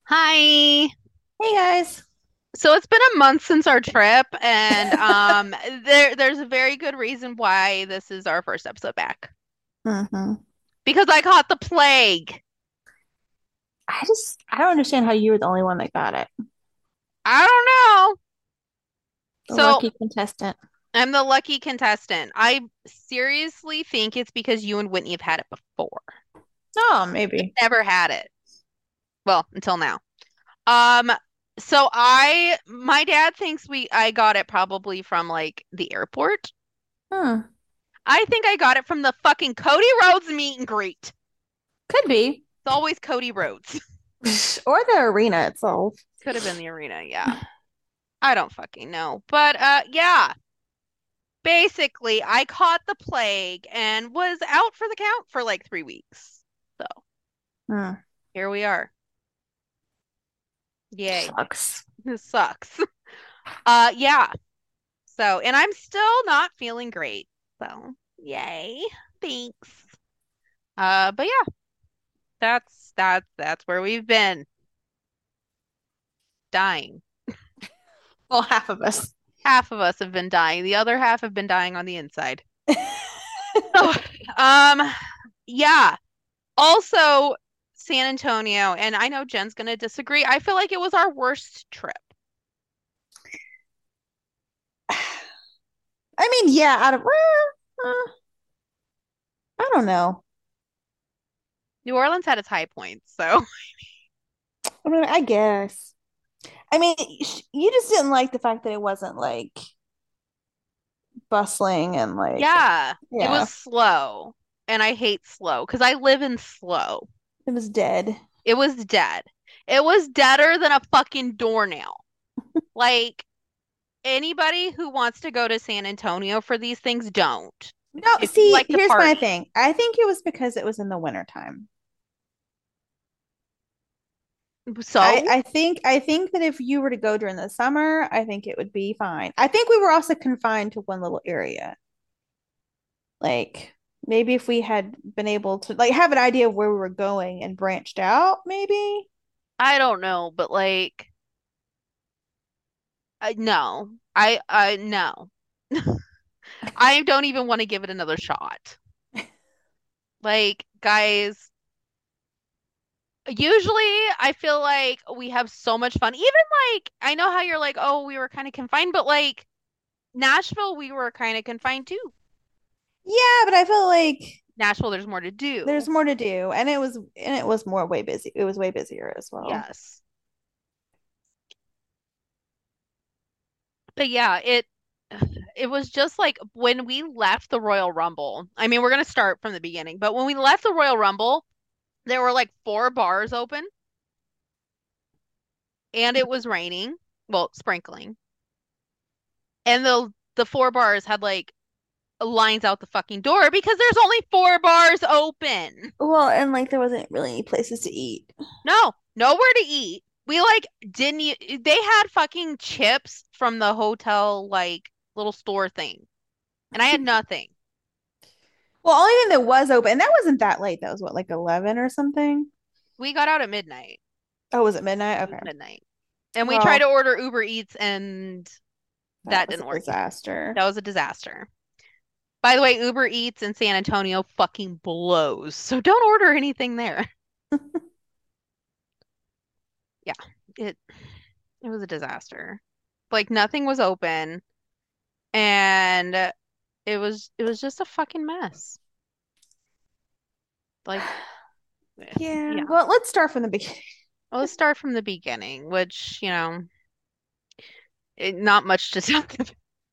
Hi. Hey guys. So it's been a month since our trip, and there's a very good reason why this is our first episode back. hmm Because I caught the plague. I don't understand how you were the only one that got it. I don't know. The So lucky contestant. I'm the lucky contestant. I seriously think it's because you and Whitney have had it before. Oh, maybe. Never had it. Well, until now. Um, my dad thinks I got it probably from like the airport. Hmm. I think I got it from the fucking Cody Rhodes meet and greet. Could be. It's always Cody Rhodes. Or the arena itself. Could have been the arena, yeah. I don't fucking know. But yeah, basically I caught the plague and was out for the count for like 3 weeks. So Hmm. here we are. Yay. Sucks. This sucks. Yeah. So and I'm still not feeling great. So yay. Thanks. But yeah, that's where we've been. Dying. Well, half of us. Half of us have been dying. The other half have been dying on the inside. So, um, yeah. Also, San Antonio, and I know Jen's gonna disagree. I feel like it was our worst trip. I mean, yeah, I don't know. New Orleans had its high points, so I mean, I guess. I mean, you just didn't like the fact that it wasn't like bustling and like, yeah, it was yeah, slow. And I hate slow because I live in slow. it was dead. It was dead. It was deader than a fucking doornail. Like anybody who wants to go to San Antonio for these things, don't. No, If you see, like to here's my party. thing. I think it was because it was in the wintertime. So, I think that if you were to go during the summer, I think it would be fine. I think we were also confined to one little area. Like maybe if we had been able to like have an idea of where we were going and branched out, maybe. I don't know, but like no. No. I don't even want to give it another shot. Like, guys, usually I feel like we have so much fun. Even like, I know how you're like, oh, we were kind of confined, but like Nashville, we were kind of confined too. Yeah, but I feel like Nashville, there's more to there's do. more to do, and it was more way busy. It was way busier as well. Yes. But yeah, it was just like when we left the Royal Rumble. I mean, we're gonna start from the beginning, but when we left the Royal Rumble, there were like four bars open and it was raining, well, sprinkling. And the four bars had like lines out the fucking door because there's only four bars open. Well, and like there wasn't really any places to eat. No, nowhere to eat. We like didn't they had fucking chips from the hotel like little store thing. And I had nothing. Well, only thing that was open, and that wasn't that late. That was what, like 11 or something? We got out at midnight. Oh, was it midnight? It was Okay. midnight. And we tried to Well, order Uber Eats and that that was a didn't work either. disaster. That was a disaster. By the way, Uber Eats in San Antonio fucking blows. So don't order anything there. Yeah, it it was a disaster. Like nothing was open and it was just a fucking mess. Like Yeah. yeah. Well, let's start from the beginning. Well, let's start from the beginning, which, not much to talk about.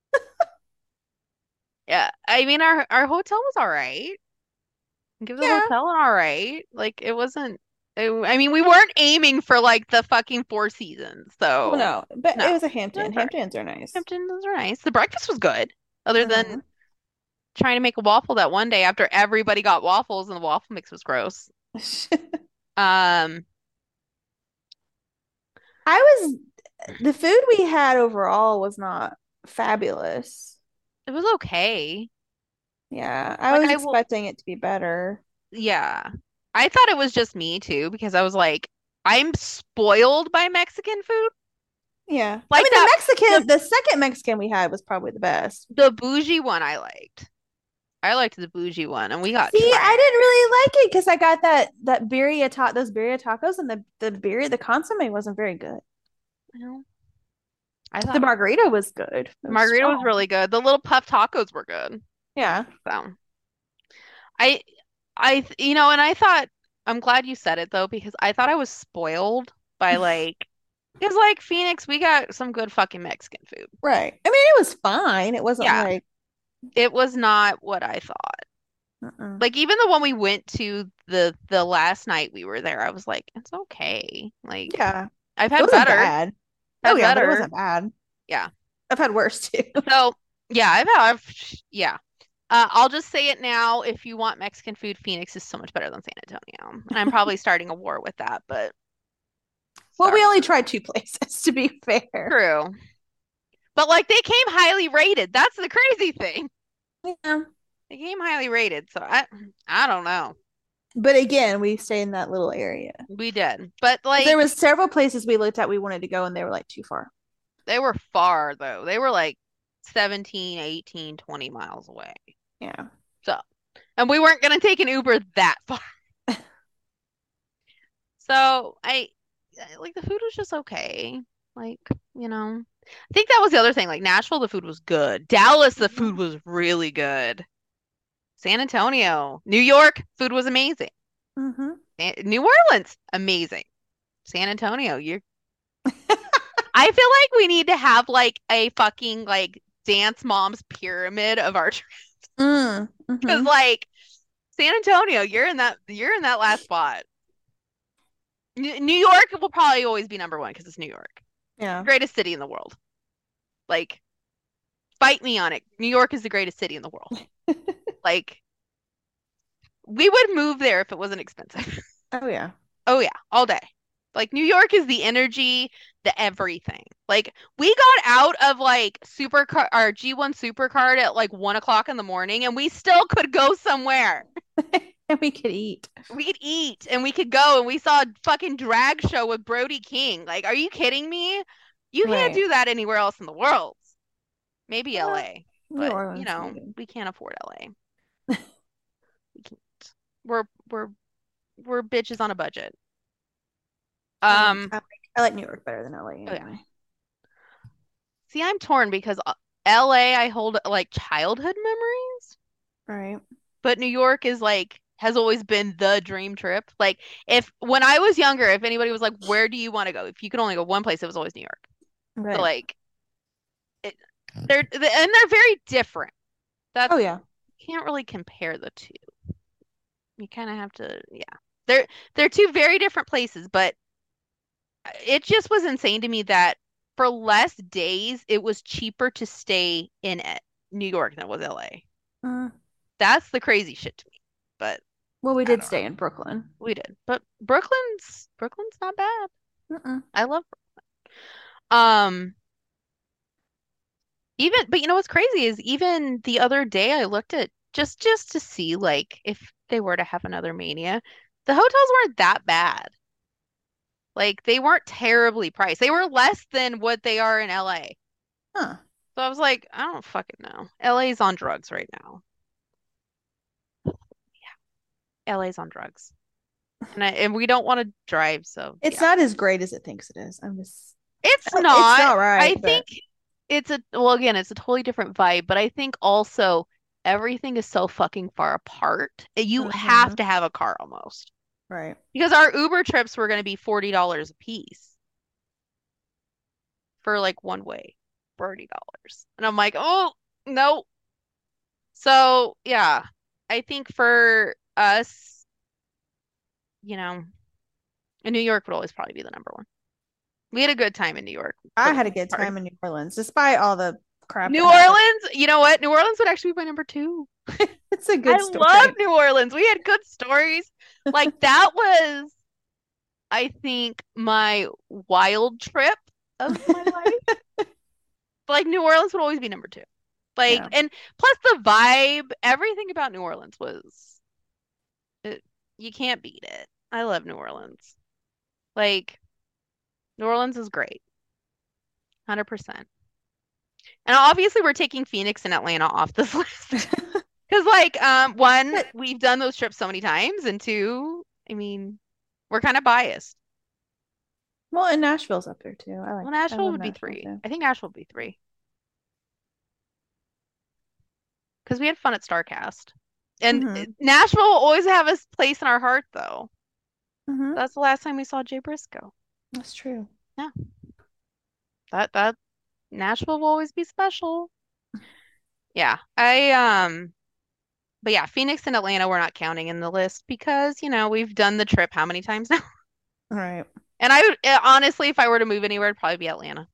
Yeah, I mean our hotel was all right. Give the Yeah. hotel an all right. Like it wasn't I mean, we weren't aiming for like the fucking Four Seasons, Well, so no, but no. it was a Hampton. That's all right. Hamptons are nice. Hamptons were nice. The breakfast was good, other than hmm trying to make a waffle that one day after everybody got waffles and the waffle mix was gross. Um, I was the food we had overall was not fabulous. it was okay. Yeah, I Like was I will, expecting it to be better. yeah. I thought it was just me too because I was like, I'm spoiled by Mexican food. Yeah. I Like mean, the that, Mexican, the second Mexican we had was probably the best. the bougie one I liked. I liked the bougie one, and we got See, I didn't trash. really like it because I got that birria those birria tacos, and the consomme wasn't very good. You know, I The thought margarita was good. It was margarita was strong. really good. The little puff tacos were good. Yeah. So I, and I thought I'm glad you said it though because I thought I was spoiled by like because like Phoenix, we got some good fucking Mexican food. Right. I mean, it was fine. It wasn't Yeah, like, it was not what I thought. uh-uh. Like even the one we went to the last night we were there, I was like, it's okay. Like Yeah. I've It had wasn't better, bad. Oh had yeah, but it better. wasn't bad. Yeah. I've had worse too. So yeah, yeah. I'll just say it now. If you want Mexican food, Phoenix is so much better than San Antonio. And I'm probably starting a war with that, but Well, we sorry. only tried two places to be fair. True. But like they came highly rated. That's the crazy thing. Yeah. They came highly rated. So I don't know. But again, we stayed in that little area. We did. But There like was several places we looked at we wanted to go and they were like too far. they were far though. They were like 17, 18, 20 miles away. Yeah. So, and we weren't going to take an Uber that far. So, like the food was just okay. Like, I think that was the other thing. Like Nashville, the food was good. Dallas, the food was really good. San Antonio, New York, food was amazing. Mm-hmm. New Orleans, amazing. San Antonio, I feel like we need to have like a fucking like dance mom's pyramid of our Mm, because mm-hmm. like San Antonio, you're in that last spot. New York will probably always be number one because it's New York, Yeah. greatest city in the world. Like, fight me on it. New York is the greatest city in the world. Like, we would move there if it wasn't expensive. Oh yeah. Oh yeah, all day. Like New York is the energy, the everything. Like we got out of like supercar our G1 supercard at like 1 o'clock in the morning and we still could go somewhere. And we could eat. We'd eat and we could go and we saw a fucking drag show with Brody King. Like, are you kidding me? You can't Right. do that anywhere else in the world. Maybe Uh, LA, New but Orleans, maybe. we can't afford LA. We can't. We're we're we're bitches on a budget. I like Um, I like I like New York better than LA oh yeah. anyway. See, I'm torn because LA I hold like childhood memories, Right. but New York is like has always been the dream trip. Like if when I was younger, if anybody was like, "Where do you want to go?" If you could only go one place, it was always New York. So Right. like it, they're very different. Oh That's yeah. can't really compare the two. You kind of have to, yeah. They're two very different places, but it just was insane to me that for less days it was cheaper to stay in New York than it was LA. Mm. That's the crazy shit to me. But Well, we I did don't know. stay in Brooklyn. We did. But Brooklyn's not bad. Mm-mm. I love um even but you know what's crazy is even the other day I looked at just to see like if they were to have another Mania, the hotels weren't that bad. Like they weren't terribly priced. They were less than what they are in LA. Huh. So I was like, I don't fucking know. LA's on drugs right now. LA's on drugs. And we don't want to drive, so It's yeah. not as great as it thinks it is. It's It's not. all I right, but think well again, it's a totally different vibe, but I think also everything is so fucking far apart. You have hmm to have a car almost. right. Because our Uber trips were going to be $40 a piece for like one way. $40. And I'm like, "Oh, no." So, yeah. I think for us, you know, New York would always probably be the number one. We had a good time in New York for I the had a most good part. time in New Orleans, despite all the crap New that happened. Orleans, you know what? New Orleans would actually be my number two. It's a I good love story. New Orleans. We had good stories. Like that was, I think, my wild trip of my life. Like New Orleans would always be number two. Like, Yeah. and plus the vibe, everything about New Orleans was, it, you can't beat it. I love New Orleans. Like New Orleans is great. 100%. And obviously we're taking Phoenix and Atlanta off this list. Because like one, But we've done those trips so many times, and two, I mean, we're kind of biased. well, and Nashville's up there too. Well, I Nashville love would be Nashville three. too. I think Nashville would be three. Because we had fun at StarCast. And Mm-hmm. Nashville will always have a place in our heart, though. Mm-hmm. That's the last time we saw Jay Briscoe. That's true. Yeah, that Nashville will always be special. Yeah, but yeah, Phoenix and Atlanta we're not counting in the list because, we've done the trip how many times now? All right. And I would honestly, if I were to move anywhere, it'd probably be Atlanta.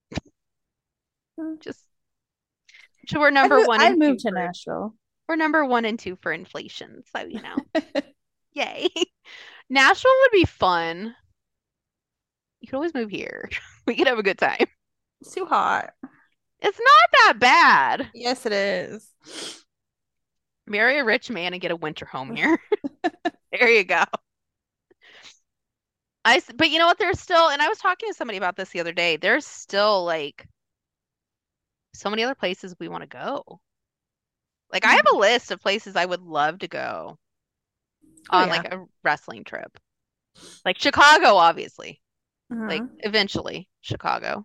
Mm. Just so we're number one I'd and move two to for Nashville. we're number one and two for inflation. So, yay. Nashville would be fun. You could always move here. We could have a good time. It's too hot. It's not that bad. Yes, it is. Marry a rich man and get a winter home here. There you go. But you know what? There's still, and I was talking to somebody about this the other day. There's still like so many other places we want to go. Like I have a list of places I would love to go Oh on yeah. like a wrestling trip. Like Chicago, obviously. Like Hmm. eventually Chicago,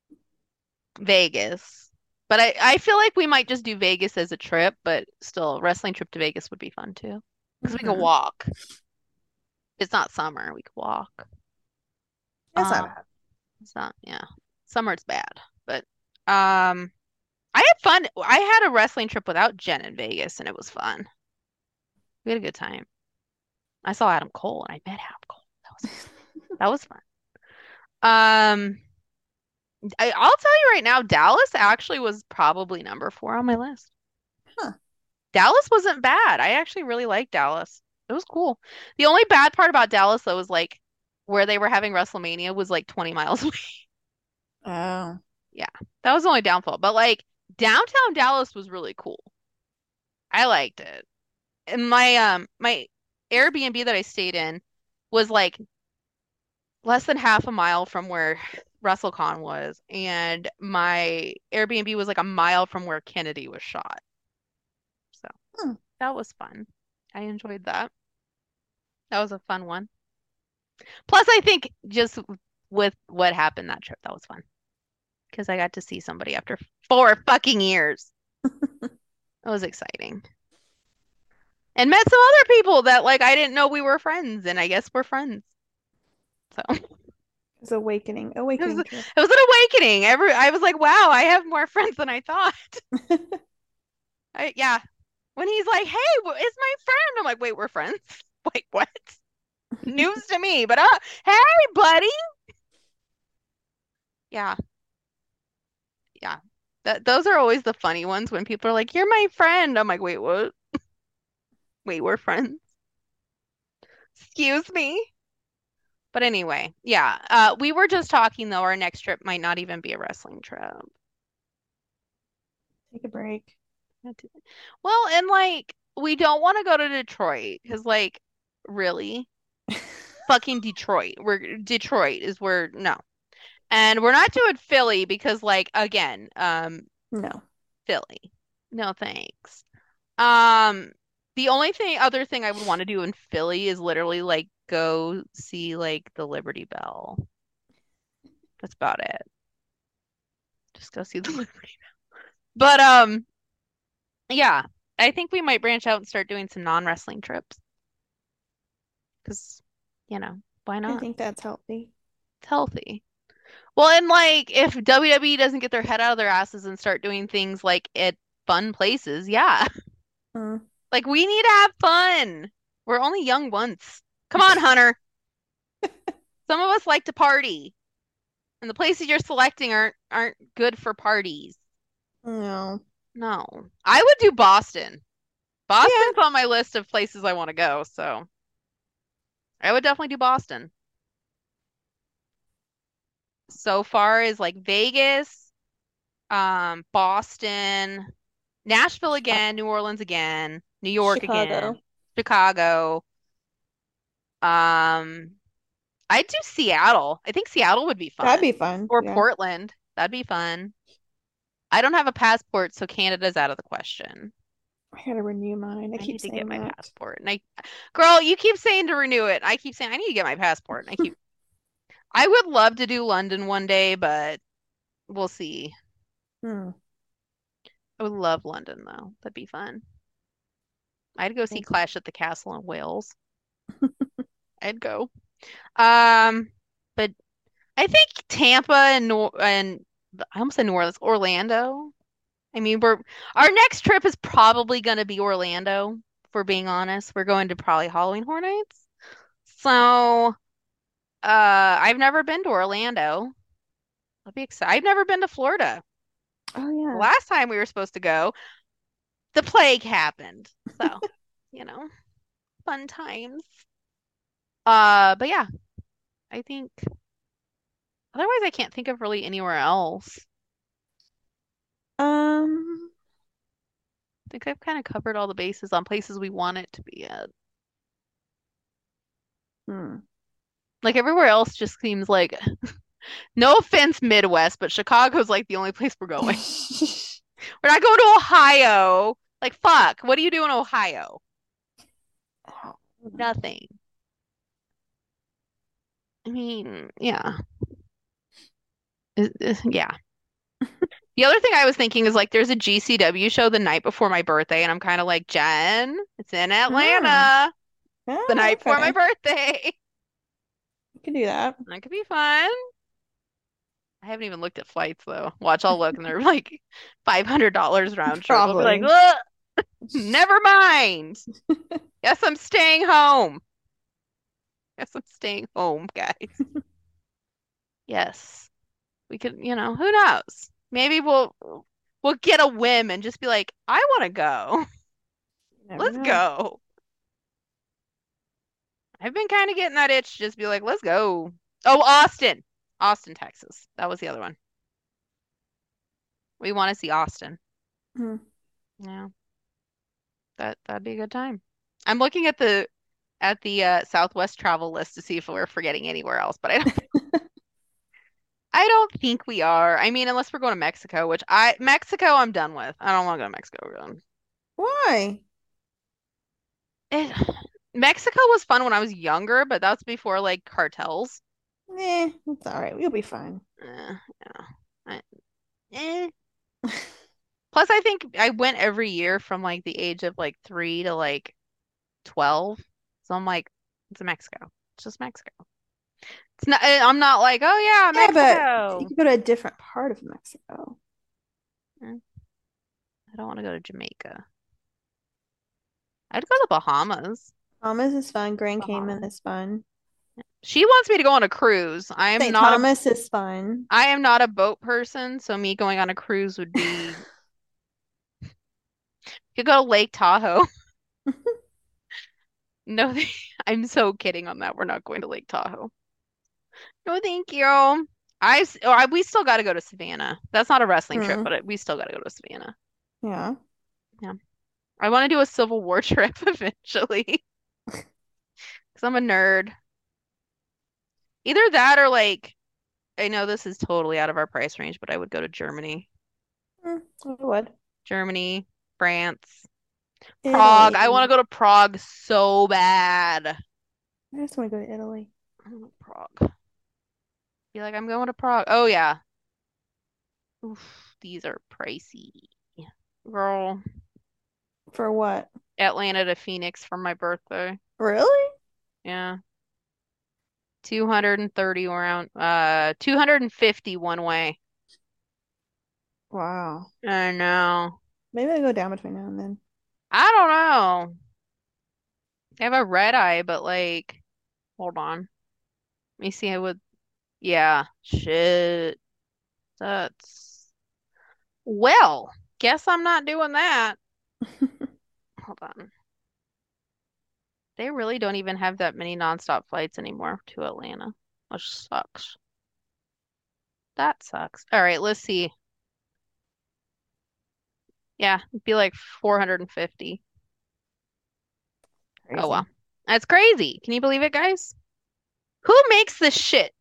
Vegas. But I feel like we might just do Vegas as a trip, but still, a wrestling trip to Vegas would be fun too. Because we could Hmm. walk. It's not summer, we could walk. That's not Um, bad. it's not, yeah. Summer it's bad. But I had fun. I had a wrestling trip without Jen in Vegas and it was fun. We had a good time. I saw Adam Cole and I met Adam Cole. That was fun. Um I'll tell you right now, Dallas actually was probably number 4 on my list. Huh. Dallas wasn't bad. I actually really liked Dallas. It was cool. The only bad part about Dallas though was like where they were having WrestleMania was like 20 miles away. Oh. Yeah, that was the only downfall. But like downtown Dallas was really cool. I liked it. And my Airbnb that I stayed in was like less than half a mile from where WrestleCon was, and my Airbnb was like a mile from where Kennedy was shot. So Hmm. that was fun. I enjoyed that. That was a fun one. Plus, I think just with what happened that trip, that was fun because I got to see somebody after 4 fucking years. It was exciting. And met some other people that like I didn't know we were friends, and I guess we're friends. So It's awakening. it was Awakening it trip. was an awakening. I was like, wow, I have more friends than I thought. Yeah. When he's like, hey, it's my friend. I'm like, wait, we're friends? Wait, what? News to me, but hey, buddy. Yeah, yeah. Those are always the funny ones when people are like, you're my friend. I'm like, wait, what? Wait, we're friends. Excuse me. But anyway, yeah. We were just talking though, our next trip might not even be a wrestling trip. Take a break. Well, and like we don't want to go to Detroit because like really fucking Detroit. Detroit is where no. And we're not doing Philly because like again, No. Philly. No thanks. Um the only other thing I would want to do in Philly is literally like go see like the Liberty Bell. That's about it. Just go see the Liberty Bell. But yeah, I think we might branch out and start doing some non-wrestling trips because why I not? think that's healthy. It's healthy. Well, and like if WWE doesn't get their head out of their asses and start doing things like at fun places, yeah. Mm. Like we need to have fun. We're only young once. Come on, Hunter. Some of us like to party, and the places you're selecting aren't good for parties. No. No. I would do Boston. Yeah. Boston's on my list of places I want to go, so I would definitely do Boston. So far as like Vegas, Boston, Nashville again, New Orleans again, New York again, Chicago. Chicago. Um, I'd do Seattle. I think Seattle would be That'd fun. be fun. Or Yeah. Portland. That'd be fun. I don't have a passport, so Canada's out of the question. I gotta renew mine. I I keep need to get saying my that. passport. And girl, you keep saying to renew it. I keep saying I need to get my passport. And I would love to do London one day, but we'll see. Hmm. I would love London though. That'd be fun. I'd go see Clash at the Castle in Wales. I'd go. Um, but I think Tampa and I almost said New Orleans, Orlando. I mean, our next trip is probably going to be Orlando, if we're being honest. We're going to probably Halloween Horror Nights. So, I've never been to Orlando. I'll be excited. I've never been to Florida. Oh The yeah. last time we were supposed to go, the plague happened. So, you know, fun times. But yeah, I think otherwise I can't think of really anywhere else. Um. I think I've kind of covered all the bases on places we want it to be at. Hmm. Like everywhere else just seems like, no offense, Midwest, but Chicago's like the only place we're going. We're not going to Ohio. Like, fuck, what do you do in Ohio? Nothing. I mean, yeah. Yeah. The other thing I was thinking is like there's a GCW show the night before my birthday, and I'm kind of like, Jen, it's in Ah. Atlanta the Ah, night before my okay. birthday. You can do that. That could be fun. I haven't even looked at flights though. Watch, I'll look and they're like $500 round trip. I'll be like, Probably. ugh, never mind. Yes, I'm staying home. Yes, I'm staying home, guys. Yes. We could, who knows? Maybe we'll get a whim and just be like, I want to go. You never Let's know. go. I've been kind of getting that itch to just be like, let's go. Oh, Austin. Austin, Texas. That was the other one. We want to see Austin. Hmm. Yeah, that'd be a good time. I'm looking at the Southwest travel list to see if we're forgetting anywhere else, but I don't think we are. I mean, unless we're going to Mexico, which Mexico I'm done with. I don't want to go to Mexico again. Why? It, Mexico was fun when I was younger, but that's before like cartels. It's all right. You'll be fine. Yeah. I- eh. Plus, I think I went every year from like the age of like 3 to like 12. So I'm like, it's Mexico. It's just Mexico. It's not, I'm not like, oh yeah, Yeah, but you Mexico. can go to a different part of Mexico. Eh, I don't want to go to Jamaica. I'd go to Bahamas. Thomas is fun. Grand Cayman Bahamas. is fun. She wants me to go on a cruise. St. Thomas is fun. I am not a boat person, so me going on a cruise would be you could go to Lake Tahoe. No, I'm so kidding on that. We're not going to Lake Tahoe. No, thank you. We still got to go to Savannah. That's not a wrestling trip, Hmm. but we still got to go to Savannah. Yeah. Yeah. I want to do a Civil War trip eventually because I'm a nerd. Either that or like, I know this is totally out of our price range, but I would go to Germany. I would. Germany, France, Prague. I want to Italy. go to Prague so bad. I just want to go to Italy. I want Prague. Be like, I'm going to Prague. Oh yeah. Oof, these are pricey. Girl, For what? Atlanta to Phoenix for my birthday. Really? Yeah. 230 around 250 one way. Wow. I know. Maybe I'll go down between now and then. I don't know. I have a red eye, but like, hold on. Let me see. I would, yeah, shit. That's, well, guess I'm not doing that. Hold on. They really don't even have that many nonstop flights anymore to Atlanta, which sucks. That sucks. All right, let's see. Yeah, it'd be like 450. Oh Crazy. well. That's crazy. Can you believe it, guys? Who makes this shit?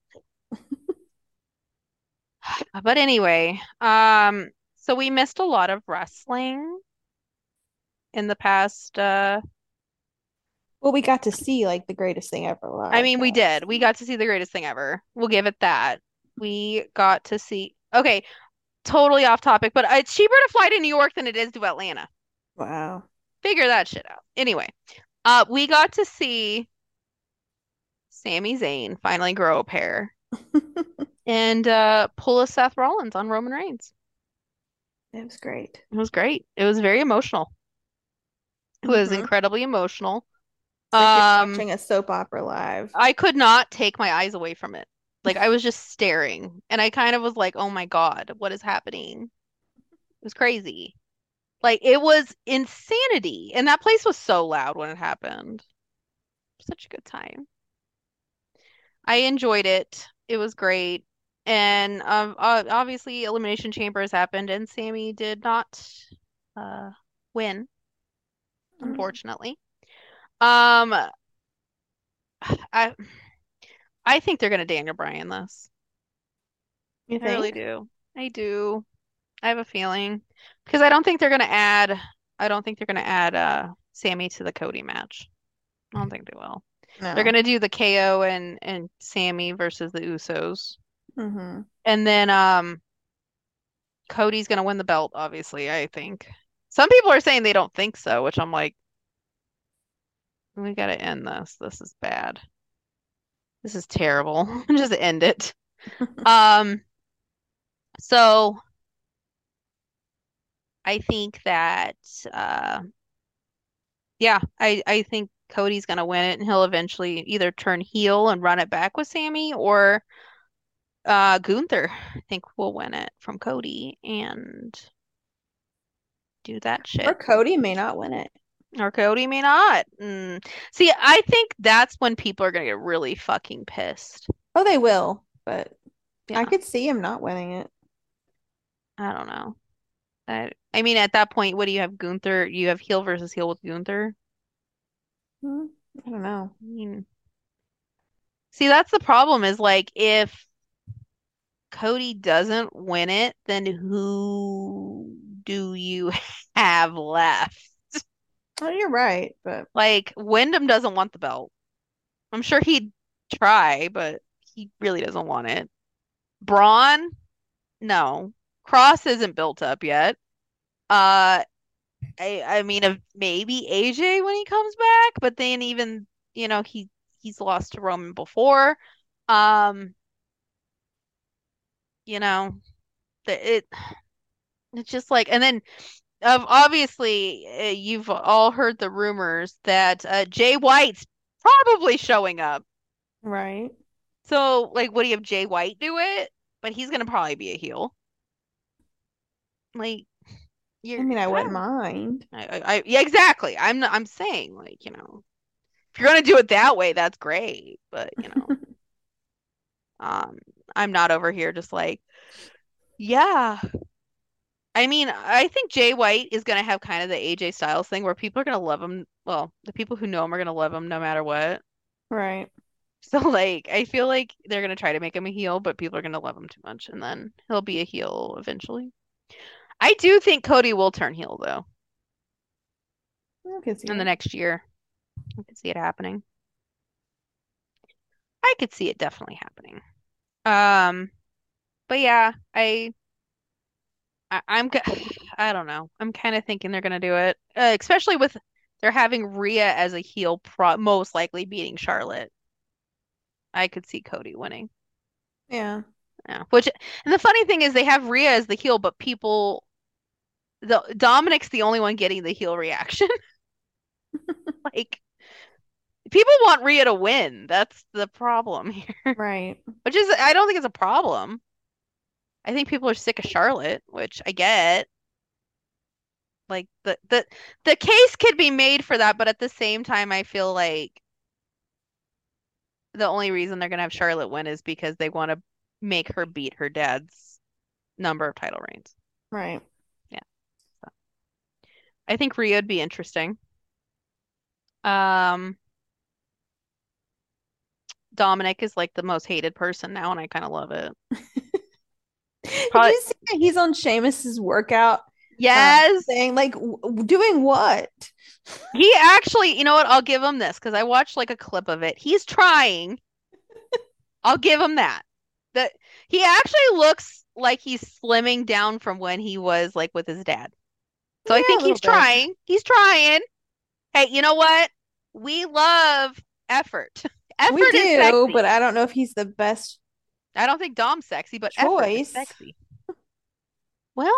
But anyway, so we missed a lot of wrestling in the past. Well, we got to see like the greatest thing ever I live. mean, we did. We got to see the greatest thing ever. We'll give it that. We got to see. Okay, totally off topic, but it's cheaper to fly to New York than it is to Atlanta. Wow. Figure that shit out. Anyway, we got to see Sami Zayn finally grow a pair and pull a Seth Rollins on Roman Reigns. It was great. It was great. It was very emotional. It was Hmm. incredibly emotional. It's like you're Um, watching a soap opera live. I could not take my eyes away from it. Like I was just staring, and I kind of was like, "Oh my God, what is happening?" It was crazy. Like it was insanity, and that place was so loud when it happened. Such a good time. I enjoyed it. It was great. And obviously, Elimination Chambers happened, and Sammy did not uh, win, Mm. unfortunately. Um, I I think they're gonna Daniel Bryan this. You I really think? do. I do. I have a feeling because I don't think they're gonna add. I don't think they're gonna add Sammy to the Cody match. I don't think they will. They're No. gonna do the KO and Sammy versus the Usos, Hmm. and then Cody's gonna win the belt. Obviously, I think. Some people are saying they don't think so, which I'm like, we gotta end this. This is bad. This is terrible. Just end it. Um, so I think that uh yeah, I think Cody's gonna win it and he'll eventually either turn heel and run it back with Sammy or Gunther I think will win it from Cody and do that Or shit. Cody may not win it. Or Cody may not. See, I think that's when people are gonna get really fucking pissed. Oh, they will, but I Yeah, could see him not winning it. I don't know. I mean, at that point, what do you have, Gunther? You have heel versus heel with Gunther. Hmm, I don't know. I mean, see, that's the problem is like if Cody doesn't win it, then who do you have left? Oh, you're right, but Like, Wyndham doesn't want the belt. I'm sure he'd try, but he really doesn't want it. Braun, no. Cross isn't built up yet. Uh, I mean, maybe AJ when he comes back, but then even, he's lost to Roman before. Um, you know, it it's just like, and then obviously, you've all heard the rumors that Jay White's probably showing up. right. So, like, what do you have Jay White do it? But he's gonna probably be a heel. Like, I you're, mean, I I wouldn't don't, mind. yeah, exactly. I'm saying, like, if you're gonna do it that way, that's great. But, um, I'm not over here just like, yeah. I mean, I think Jay White is gonna have kind of the AJ Styles thing where people are gonna love him. Well, the people who know him are gonna love him no matter what. Right. So like I feel like they're gonna try to make him a heel, but people are gonna love him too much, and then he'll be a heel eventually. I do think Cody will turn heel though I can see in the it. next year. I could see it happening. I could see it definitely happening. Um, but yeah, I'm I don't know. I'm kind of thinking they're gonna do it, especially with they're having Rhea as a heel, most likely beating Charlotte. I could see Cody winning. Yeah. Yeah, and the funny thing is they have Rhea as the heel, but Dominic's the only one getting the heel reaction. Like people want Rhea to win. That's the problem here. Right. Which is I don't think it's a problem. I think people are sick of Charlotte, which I get. Like the case could be made for that, but at the same time I feel like the only reason they're gonna have Charlotte win is because they want to make her beat her dad's number of title reigns. Right. Yeah. So I think Rhea would be interesting. Um Dominic is like the most hated person now, and I kind of love it. Did Probably, you see that he's on Seamus's workout yes. thing? Like doing what? He actually, you know what? I'll give him this because I watched like a clip of it. He's trying. I'll give him that. That he actually looks like he's slimming down from when he was like with his dad. So I Yeah, think a little he's bit. trying. He's trying. Hey, you know what? We love effort. We Effort is do, but sexy. I don't know if he's the best I don't think Dom's sexy, but effort is choice. sexy. Well,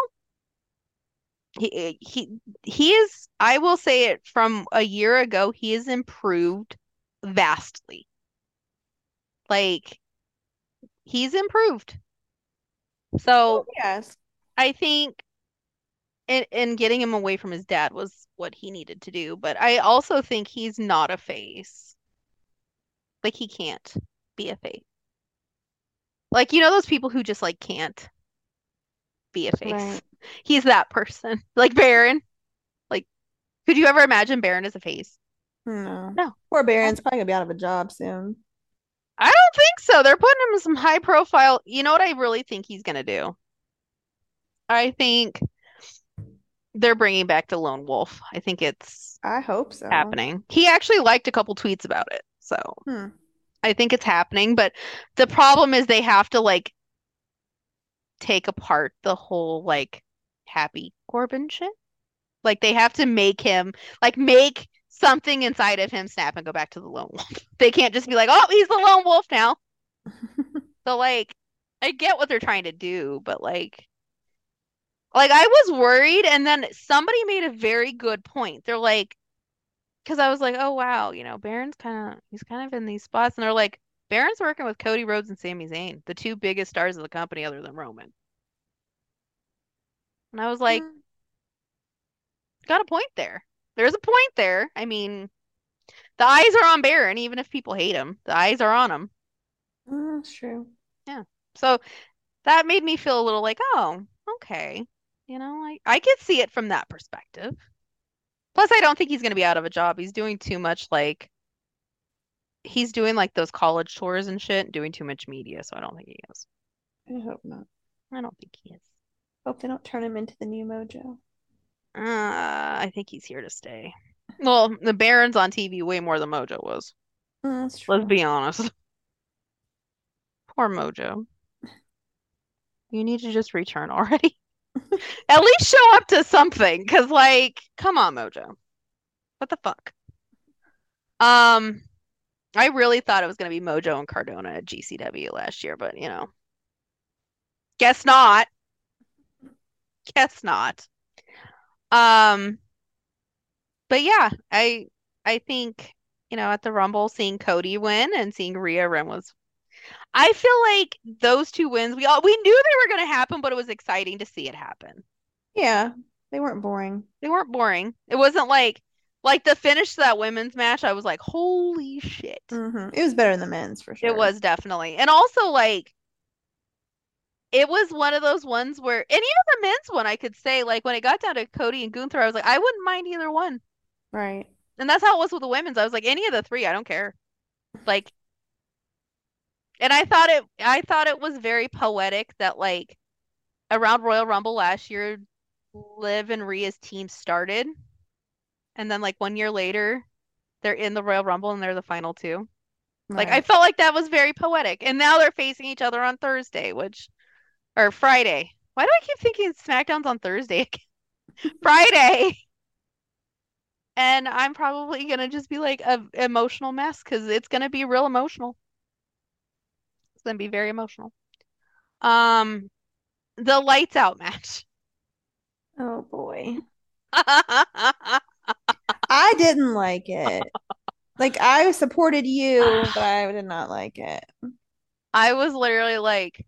he is, I will say it from a year ago, he has improved vastly. Like he's improved. Well, So yes. I think in getting him away from his dad was what he needed to do. But I also think he's not a face. Like he can't be a face. Like you know those people who just like can't be a face. Right. He's that person. Like Baron. Like could you ever imagine Baron as a face? No. No. Poor Baron's probably gonna be out of a job soon. I don't think so. They're putting him in some high profile. You know what I really think he's gonna do? I think they're bringing back the Lone Wolf. I think it's I hope so. happening. He actually liked a couple tweets about it. So Hmm. I think it's happening, but the problem is they have to like take apart the whole like Happy Corbin shit. Like they have to make him like make something inside of him snap and go back to the lone wolf. They can't just be like, "Oh, he's the lone wolf now." So like I get what they're trying to do, but like I was worried and then somebody made a very good point. They're like because I was like, "Oh wow, you know, Baron's kind of he's kind of in these spots." And they're like, "Baron's working with Cody Rhodes and Sami Zayn, the two biggest stars of the company other than Roman." And I was like, Hmm. "Got a point there. There's a point there. I mean, the eyes are on Baron, even if people hate him. The eyes are on him." That's true. Yeah. So that made me feel a little like, oh, okay. You know, I could see it from that perspective. Plus, I don't think he's going to be out of a job. He's doing too much, like, he's doing like those college tours and shit, doing too much media. So I don't think he is. I hope not. I don't think he is. Hope they don't turn him into the new Mojo. I think he's here to stay. Well, the Baron's on TV way more than Mojo was. That's Let's true. be honest. Poor Mojo. You need to just return already. At least show up to something, because like, come on, Mojo. What the fuck? Um, I really thought it was gonna be Mojo and Cardona at GCW last year, but you know, guess not. Guess not. Um, but yeah, I think, you know, at the Rumble, seeing Cody win and seeing Rhea win was I feel like those two wins, we knew they were gonna happen, but it was exciting to see it happen. Yeah, they weren't boring. They weren't boring. It wasn't like the finish to that women's match, I was like, holy shit. It was better than the men's for It sure. was definitely. And also like it was one of those ones where and even the men's one I could say like when it got down to Cody and Gunther, I was like, I wouldn't mind either one. Right. And that's how it was with the women's. I was like, any of the three, I don't care. Like and I thought it was very poetic that like around Royal Rumble last year, Liv and Rhea's team started, and then like 1 year later, they're in the Royal Rumble and they're the final two. Like I Right. felt like that was very poetic. And now they're facing each other on Thursday, which or Friday. Why do I keep thinking SmackDown's on Thursday again? Friday. And I'm probably gonna just be like a emotional mess because it's gonna be real emotional. It's gonna be very emotional. Um, the lights out match. Oh boy. I didn't like it. Like I supported you, but I did not like it. I was literally like,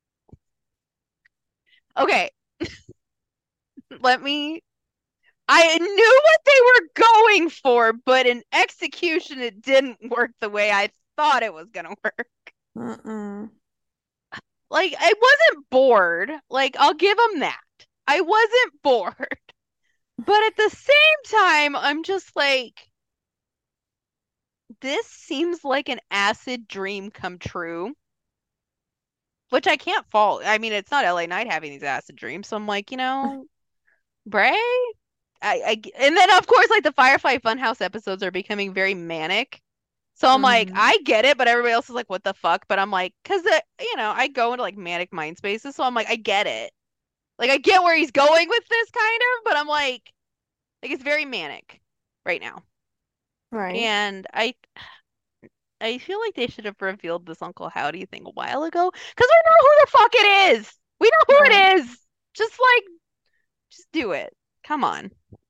okay, let me. I knew what they were going for, but in execution, it didn't work the way I thought it was gonna work. Mm-mm. Like, I wasn't bored. Like, I'll give them that. I wasn't bored. But at the same time, I'm just like, this seems like an acid dream come true, which I can't fault. I mean, it's not LA Knight having these acid dreams, so I'm like, Bray. And then of course, like the Firefly Funhouse episodes are becoming very manic. So I'm like, Hmm. I get it, but everybody else is like, what the fuck? But I'm like, because I go into like manic mind spaces, so I'm like, I get it. Like I get where he's going with this kind of, but I'm like it's very manic right now. Right. And I feel like they should have revealed this Uncle Howdy thing a while ago, because we know who the fuck it is. We know who Right. it is. Just like, just do it. Come on.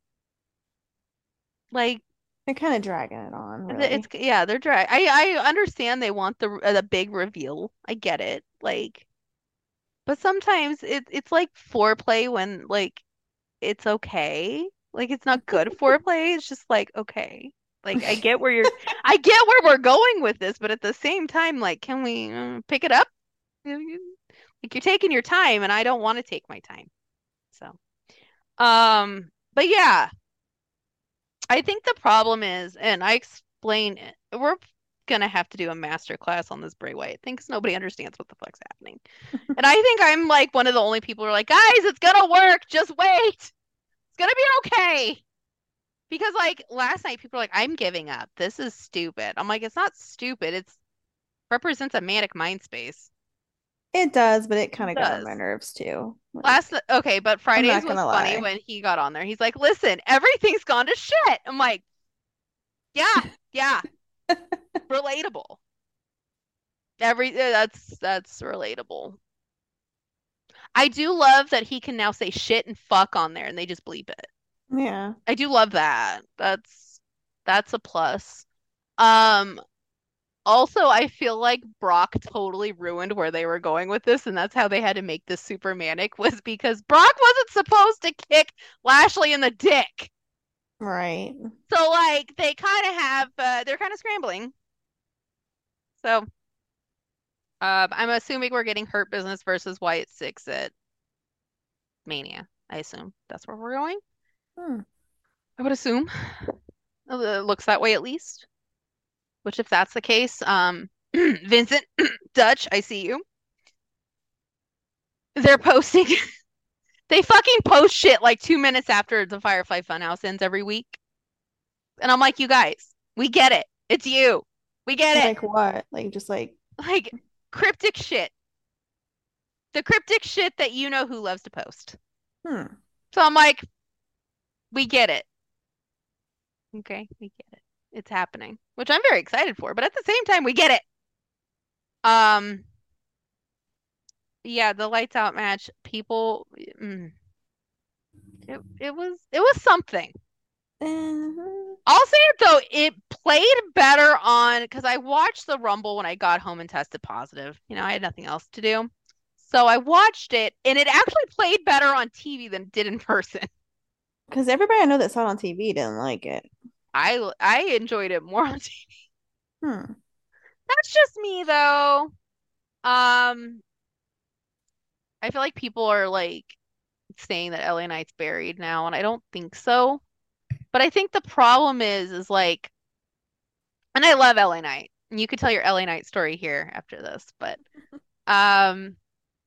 Like They're kind of dragging it on, it's really. yeah, they're dry. I understand they want the big reveal. I get it. Like, but sometimes it's like foreplay when like it's okay. Like it's not good foreplay. It's just like okay. Like I get where we're going with this, but at the same time, like, can we pick it up? Like you're taking your time, and I don't want to take my time. So, but yeah, I think the problem is, and I explain it, we're gonna have to do a master class on this Bray Wyatt thing because nobody understands what the fuck's happening. And I think I'm like one of the only people who are like, guys, it's gonna work. Just wait. It's gonna be okay. Because like last night, people were like, I'm giving up. This is stupid. I'm like, it's not stupid. It's represents a manic mind space. It does, but it It kind of got on my does. nerves too. Last, Like, okay, but I'm Fridays not was gonna funny lie. when he got on there. He's like, listen, everything's gone to shit. I'm like, yeah, yeah, relatable. That's relatable. I do love that he can now say shit and fuck on there and they just bleep it. Yeah. I do love that. That's a plus. Um, Also, I feel like Brock totally ruined where they were going with this, and that's how they had to make this super manic was because Brock wasn't supposed to kick Lashley in the dick. Right. So like they kind of have they're kind of scrambling. So I'm assuming we're getting Hurt Business versus Wyatt Six at Mania. I assume that's where we're going. Hmm. I would assume. It looks that way at least. Which if that's the case, Vincent, Dutch, I see you. They're posting they fucking post shit like 2 minutes after the Firefly Funhouse ends every week. And I'm like, you guys, we get it. It's you. We get it. Like what? Like just like, Like cryptic shit. The cryptic shit that you know who loves to post. hmm. So I'm like, we get it. Okay, we get it. It's happening, which I'm very excited for, but at the same time, we get it. Um, yeah, the lights out match, people, it was something. Uh, I'll say it though, it played better on because I watched the Rumble when I got home and tested positive. I had nothing else to do. So I watched it and it actually played better on TV than it did in person. because everybody I know that saw it on TV didn't like it. I enjoyed it more on TV. Hmm. That's just me though. Um, I feel like people are like saying that LA Knight's buried now, and I don't think so. But I think the problem is like, and I love LA Knight. And you could tell your LA Knight story here after this, but um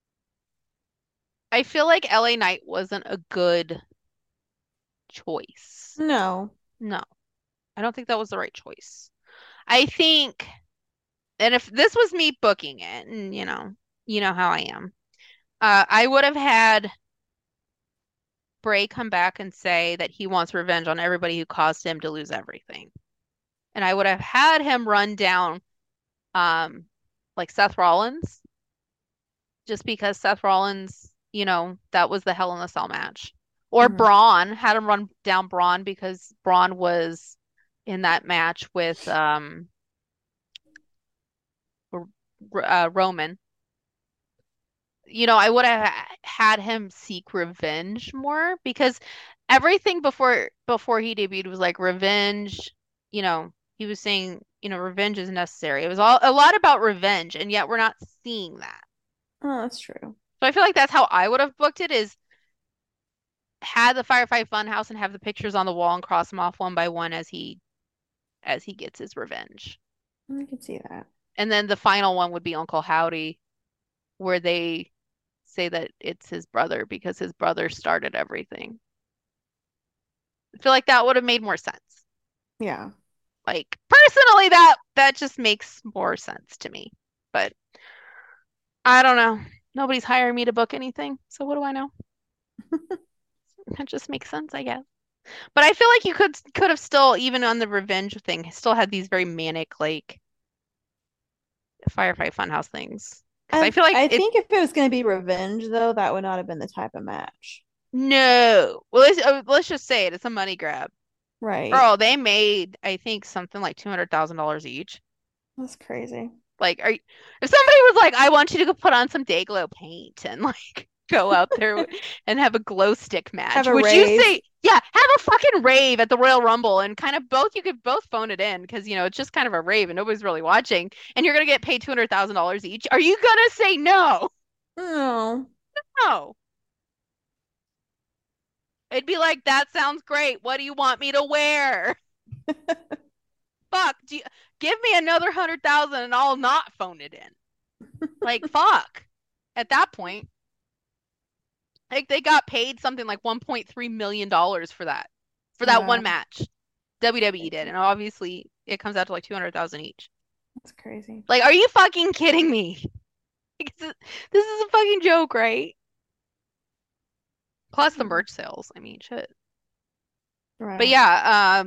I feel like LA Knight wasn't a good choice. No. No, I don't think that was the right choice. I think, and if this was me booking it, and you know how I am, I would have had Bray come back and say that he wants revenge on everybody who caused him to lose everything. And I would have had him run down, um, like Seth Rollins, just because Seth Rollins, that was the Hell in a Cell match. Or Hmm. Braun, had him run down Braun because Braun was in that match with Roman. I would have had him seek revenge more because everything before he debuted was like revenge, he was saying, revenge is necessary. It was all a lot about revenge, and yet we're not seeing that. Oh, that's true. So I feel like that's how I would have booked it is had the Firefly Funhouse and have the pictures on the wall and cross them off one by one as he gets his revenge. I can see that. And then the final one would be Uncle Howdy, where they say that it's his brother because his brother started everything. I feel like that would have made more sense. Yeah. Like personally, that just makes more sense to me. But I don't know. Nobody's hiring me to book anything, so what do I know? That just makes sense, I guess. But I feel like you could have still, even on the revenge thing, still had these very manic like Firefight Funhouse things. Because I feel like I it. think if it was going to be revenge, though, that would not have been the type of match. No. Well, let's just say it. It's a money grab. Right. Girl, they made, I think, something like $200,000 each. That's crazy. Like, if somebody was like, I want you to go put on some Dayglow paint and like go out there and have a glow stick Have match, a would you rave. say, yeah, have a fucking rave at the Royal Rumble and kind of both, you could both phone it in because, it's just kind of a rave and nobody's really watching and you're going to get paid $200,000 each. Are you going to say no? No. No. It'd be like, that sounds great. What do you want me to wear? Fuck, give me another 100,000 and I'll not phone it in. Like, fuck. At that point, like they got paid something like $1.3 million for that Wow. one match. WWE did, and obviously it comes out to like 200,000 each. That's crazy. Like, are you fucking kidding me? This is a fucking joke, right? Plus the merch sales. I mean, shit. But Right. yeah,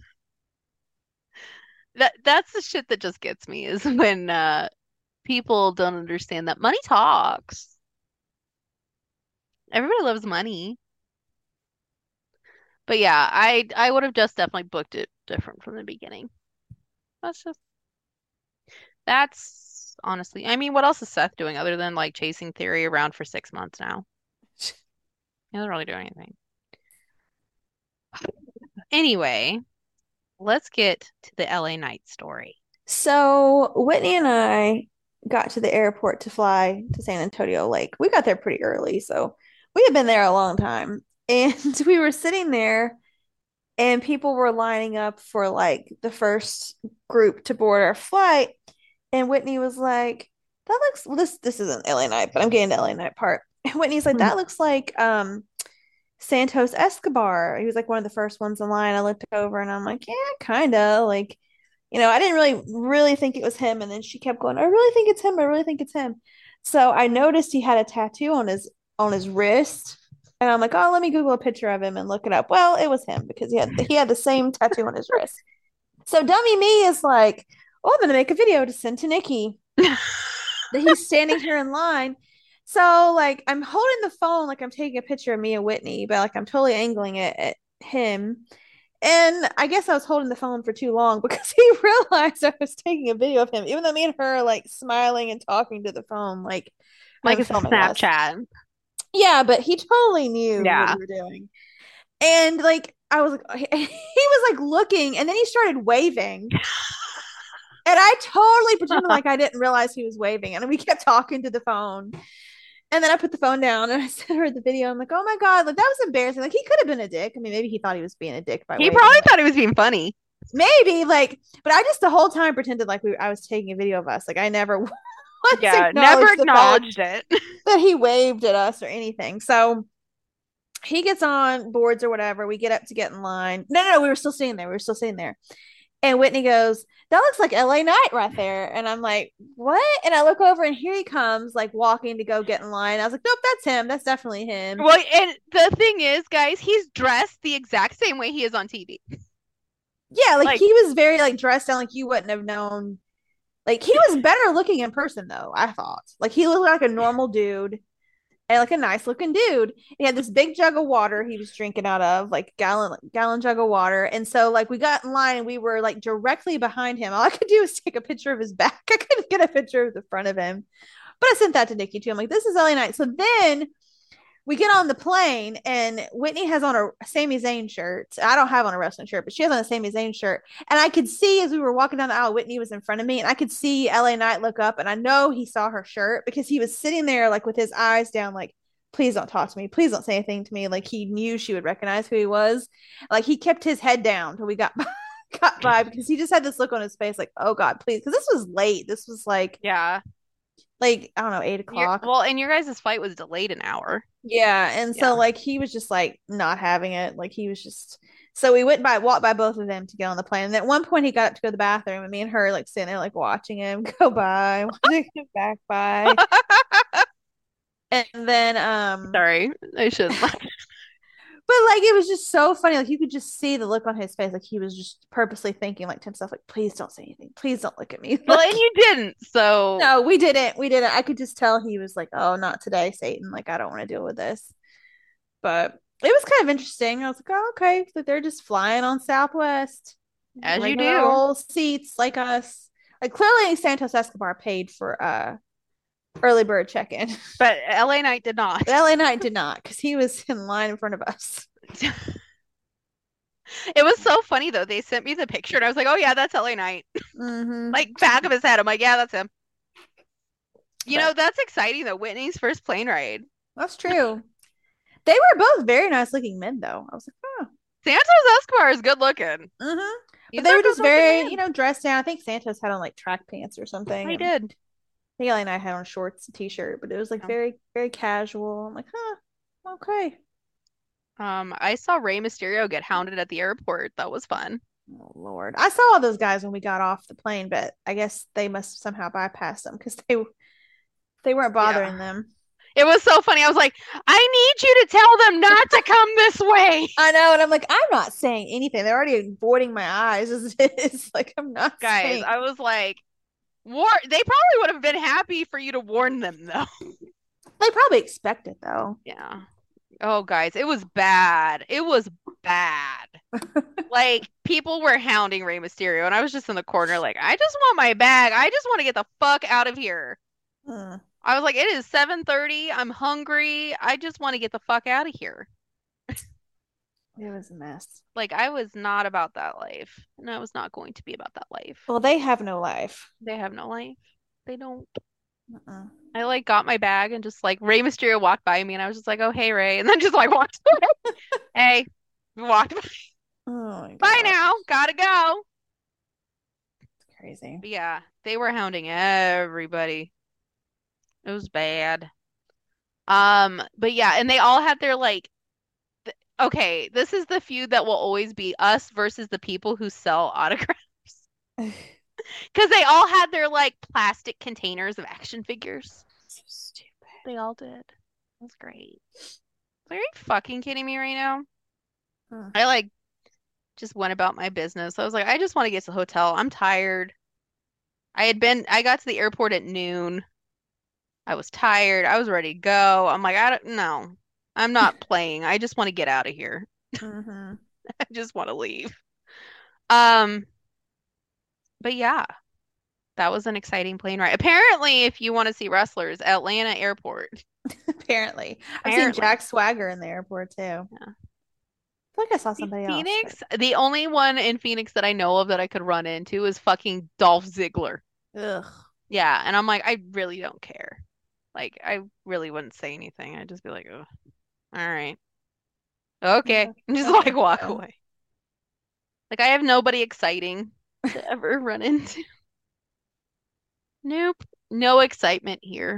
that's the shit that just gets me is when people don't understand that money talks. Everybody loves money. But yeah, I would have just definitely booked it different from the beginning. That's just that's honestly, I mean, what else is Seth doing other than like chasing Theory around for 6 months now? He doesn't really do anything. Anyway, let's get to the LA Knight story. So Whitney and I got to the airport to fly to San Antonio Lake. We got there pretty early, so we had been there a long time. And we were sitting there and people were lining up for like the first group to board our flight. And Whitney was like, that looks well, this isn't LA Night, but I'm getting the LA Night part. And Whitney's like, that looks like Santos Escobar. He was like one of the first ones in line. I looked over and I'm like, yeah, kinda. Like, I didn't really think it was him. And then she kept going, I really think it's him. I really think it's him. So I noticed he had a tattoo on his wrist. And I'm like, oh, let me Google a picture of him and look it up. Well, it was him because he had the same tattoo on his wrist. So dummy me is like, oh, I'm gonna make a video to send to Nikki that he's standing here in line. So like I'm holding the phone like I'm taking a picture of me and Whitney, but like I'm totally angling it at him. And I guess I was holding the phone for too long because he realized I was taking a video of him, even though me and her like smiling and talking to the phone, like Like him it's a filming us. Snapchat. Yeah, but he totally knew what Yeah. we were doing. And like I was like he was like looking and then he started waving. And I totally pretended like I didn't realize he was waving. And we kept talking to the phone. And then I put the phone down and I sent her the video. I'm like, oh my God, like that was embarrassing. Like he could have been a dick. I mean, maybe he thought he was being a dick by He waving. probably Like thought he was being funny. maybe, like, but I just the whole time pretended like I was taking a video of us. Like I never once Yeah, never acknowledged the acknowledged fact it. that he waved at us or anything. So he gets on boards or whatever. We get up to get in line. No, we were still sitting there. We were still sitting there. And Whitney goes, that looks like LA Knight right there. And I'm like, what? And I look over and here he comes, like walking to go get in line. I was like, nope, that's him. That's definitely him. Well, and the thing is, guys, he's dressed the exact same way he is on TV. Yeah, like Like, he was very like dressed down like you wouldn't have known. Like he was better looking in person though, I thought. Like he looked like a normal dude and like a nice looking dude. He had this big jug of water he was drinking out of, like gallon jug of water. And so like we got in line and we were like directly behind him. All I could do was take a picture of his back. I couldn't get a picture of the front of him. But I sent that to Nikki too. I'm like, this is LA Knight. So then we get on the plane and Whitney has on a Sami Zayn shirt. I don't have on a wrestling shirt, but she has on a Sami Zayn shirt. And I could see as we were walking down the aisle, Whitney was in front of me and I could see LA Knight look up and I know he saw her shirt because he was sitting there like with his eyes down, like, please don't talk to me. Please don't say anything to me. Like he knew she would recognize who he was. Like he kept his head down till we got got by because he just had this look on his face like, oh God, please. Because this was late. This was Yeah. like I don't know, 8 o'clock. And your guys' flight was delayed an hour. Yeah. And so Yeah. like he was just like not having it. Like he was just so we walked by both of them to get on the plane. And at one point he got up to go to the bathroom and me and her like sitting there like watching him go by, watching him back by. And then Sorry, I shouldn't laugh. but like it was just so funny. Like you could just see the look on his face. Like he was just purposely thinking like to himself, like, please don't say anything. Please don't look at me. Well, Like and you didn't, so no, we didn't. We didn't. I could just tell he was like, oh, not today, Satan. Like I don't want to deal with this. But it was kind of interesting. I was like, oh, okay. So they're just flying on Southwest. as you Regular do. old seats like us. Like clearly Santos Escobar paid for early bird check-in. But LA Knight did not. But LA Knight did not because he was in line in front of us. It was so funny though. They sent me the picture and I was like, "Oh yeah, that's LA Knight." Mm-hmm. Like back of his head. I'm like, "Yeah, that's him." You know, But that's exciting though. Whitney's first plane ride. that's true. They were both very nice looking men, though. I was like, oh. Santos Escobar is good looking. Mm-hmm. But He's they a were good just looking very, man. dressed down. I think Santos had on like track pants or something. I And I did. think Ellie and I had on shorts and t-shirt, but it was like Yeah. very, very casual. I'm like, huh, okay. I saw Rey Mysterio get hounded at the airport. That was fun. Oh Lord. I saw all those guys when we got off the plane, but I guess they must somehow bypass them because they weren't Yeah. bothering them. It was so funny. I was like, I need you to tell them not to come this way. I know, and I'm like, I'm not saying anything. They're already avoiding my eyes as it is. Like, I'm not Guys, saying. I was like, they probably would have been happy for you to warn them though. They probably expect it though. Yeah. Oh, guys, it was bad. It was bad. Like people were hounding Rey Mysterio, and I was just in the corner, like, I just want my bag. I just want to get the fuck out of here. Hmm. I was like, it is 7:30. I'm hungry. I just want to get the fuck out of here. It was a mess. Like I was not about that life, and I was not going to be about that life. Well, they have no life. They have no life. They don't. Uh-uh. I like got my bag and just like Rey Mysterio walked by me, and I was just like, oh hey Rey, and then just like walked away. Hey, walked by. Oh my Bye God. now. Gotta go. It's crazy. But yeah, they were hounding everybody. It was bad. But yeah, and they all had their like okay, this is the feud that will always be us versus the people who sell autographs. Because they all had their like plastic containers of action figures. So stupid. They all did. It was great. Are you fucking kidding me right now? Huh. I like just went about my business. I was like, I just want to get to the hotel. I'm tired. I got to the airport at noon. I was tired. I was ready to go. I'm like, I don't know. I'm not playing. I just want to get out of here. Mm-hmm. I just want to leave. Um, but yeah, that was an exciting plane ride. Apparently, if you want to see wrestlers, Atlanta Airport. Apparently. I've seen Apparently. Jack Swagger in the airport too. I feel Yeah. like I saw somebody else, but Phoenix, the only one in Phoenix that I know of that I could run into is fucking Dolph Ziggler. ugh. Yeah, and I'm like, I really don't care. Like, I really wouldn't say anything. I'd just be like, oh, all right. Okay. Yeah. And just Okay, like walk so. away. Like, I have nobody exciting to ever run into. Nope. No excitement here.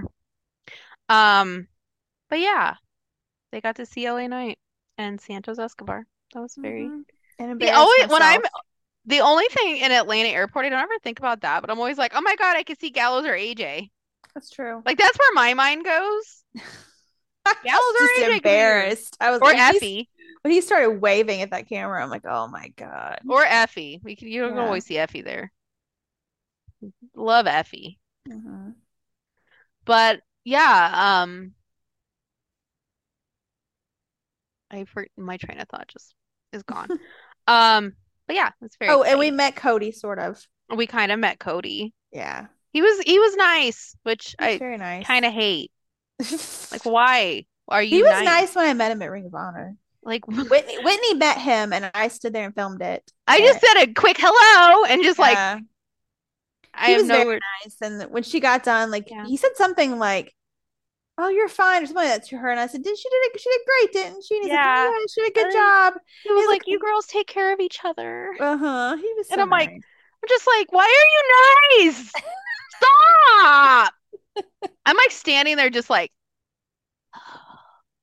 Um, but yeah, they got to see LA Knight and Santos Escobar. That was very Mm-hmm. And the embarrass always when I'm myself. the only thing in Atlanta airport, I don't ever think about that, but I'm always like, oh my God, I could see Gallows or AJ. That's true. Like that's where my mind goes. I Gallows was or just AJ could be here. embarrassed. I was Or when Effie. when he started waving at that camera, I'm like, oh my God. Or Effie. You can Yeah. always see Effie there. Love Effie. Mm-hmm. But yeah, my train of thought just is gone. But yeah, it's very Oh, and we exciting. met Cody, sort of. We kind of met Cody. Yeah. He was nice, which He's I very nice. kind of hate. Like, why are He you was nice? nice when I met him at Ring of Honor. Like, Whitney met him, and I stood there and filmed it. I just said a quick hello and just like Yeah, I he have was very no nice. And when she got done, like yeah. he said something like, oh, you're fine, or something like that to her. And I said, she did great, didn't she? And he's like, Yeah. oh yeah, she did a And good then job. And he was he's like, like, you girls take care of each other. he was And so nice. I'm just like, why are you nice? Stop. I'm like standing there just like, oh,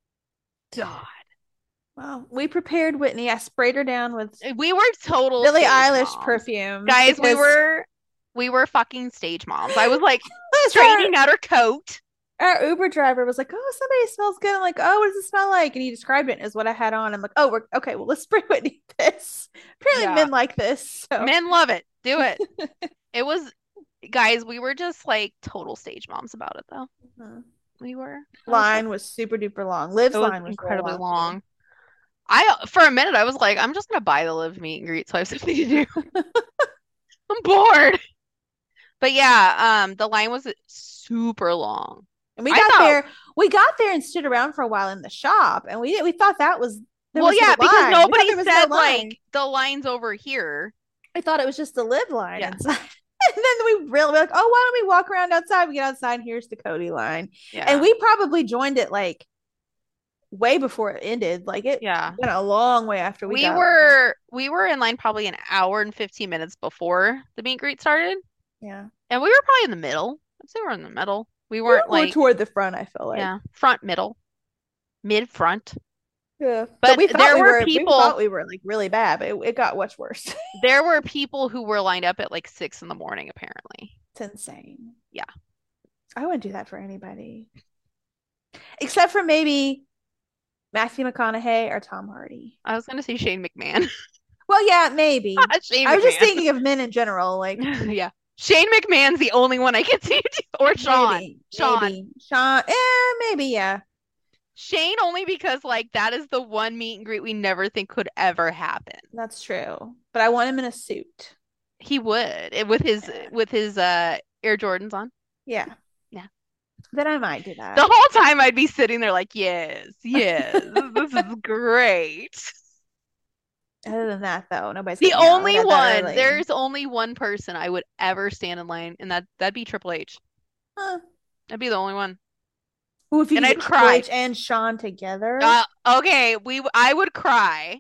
God. Well, we prepared Whitney. I sprayed her down with We were total Billie stage Eilish moms. perfume Guys, because we were fucking stage moms. I was like it's straightening out her coat. our Uber driver was like, "Oh, somebody smells good." I'm like, "Oh, what does it smell like?" And he described it as what I had on. I'm like, "Oh, we're okay. Well, let's spray Whitney this." Apparently, Yeah. men like this. So Men love it. Do it. It was, guys, we were just like total stage moms about it though. Mhm. We were. That was fun. Line was super duper long. Liv's It was line was really incredibly long too. long. For a minute, I was like, I'm just gonna buy the Live meet and greet so I have something to do. I'm bored. But yeah, the line was super long. And we I got thought, there. We got there and stood around for a while in the shop, and we thought that was there well, was no yeah, because line. We thought nobody there was no said line. like the line's over here. I thought it was just the Live line Yeah, inside. And then we're like, oh, why don't we walk around outside? We get outside, and here's the Cody line. And yeah, we probably joined it like way before it ended. Like it yeah. went a long way after we We got there. were we were in line probably an hour and 15 minutes before the meet and greet started, Yeah. and we were probably in the middle. I'd say we're in the middle. We We weren't were more like, toward the front, I feel like. yeah, front, middle, mid, front. Yeah. But But we thought we were like really bad, but it got much worse. there were people who were lined up at like 6 in the morning, apparently. It's insane. Yeah. I wouldn't do that for anybody. Except for maybe Matthew McConaughey or Tom Hardy. I was gonna say Shane McMahon. Well, yeah, maybe. Shane I was just McMahon. thinking of men in general, like Yeah. Shane McMahon's the only one I can see or Sean. maybe, Sean. maybe. Sean, maybe, yeah. Shane only because like that is the one meet and greet we never think could ever happen. That's true. But I want him in a suit. He would Yeah. with his Air Jordans on. Yeah. Yeah. Then I might do The that. whole time I'd be sitting there like, yes, yes, this is great. Other than that, though, nobody's The getting me out only like that one, early. there's only one person I would ever stand in line, and that'd be Triple H. Huh. That'd be the only one. Ooh, if you And could I'd get Triple cry. H and Sean together. Okay, I would cry.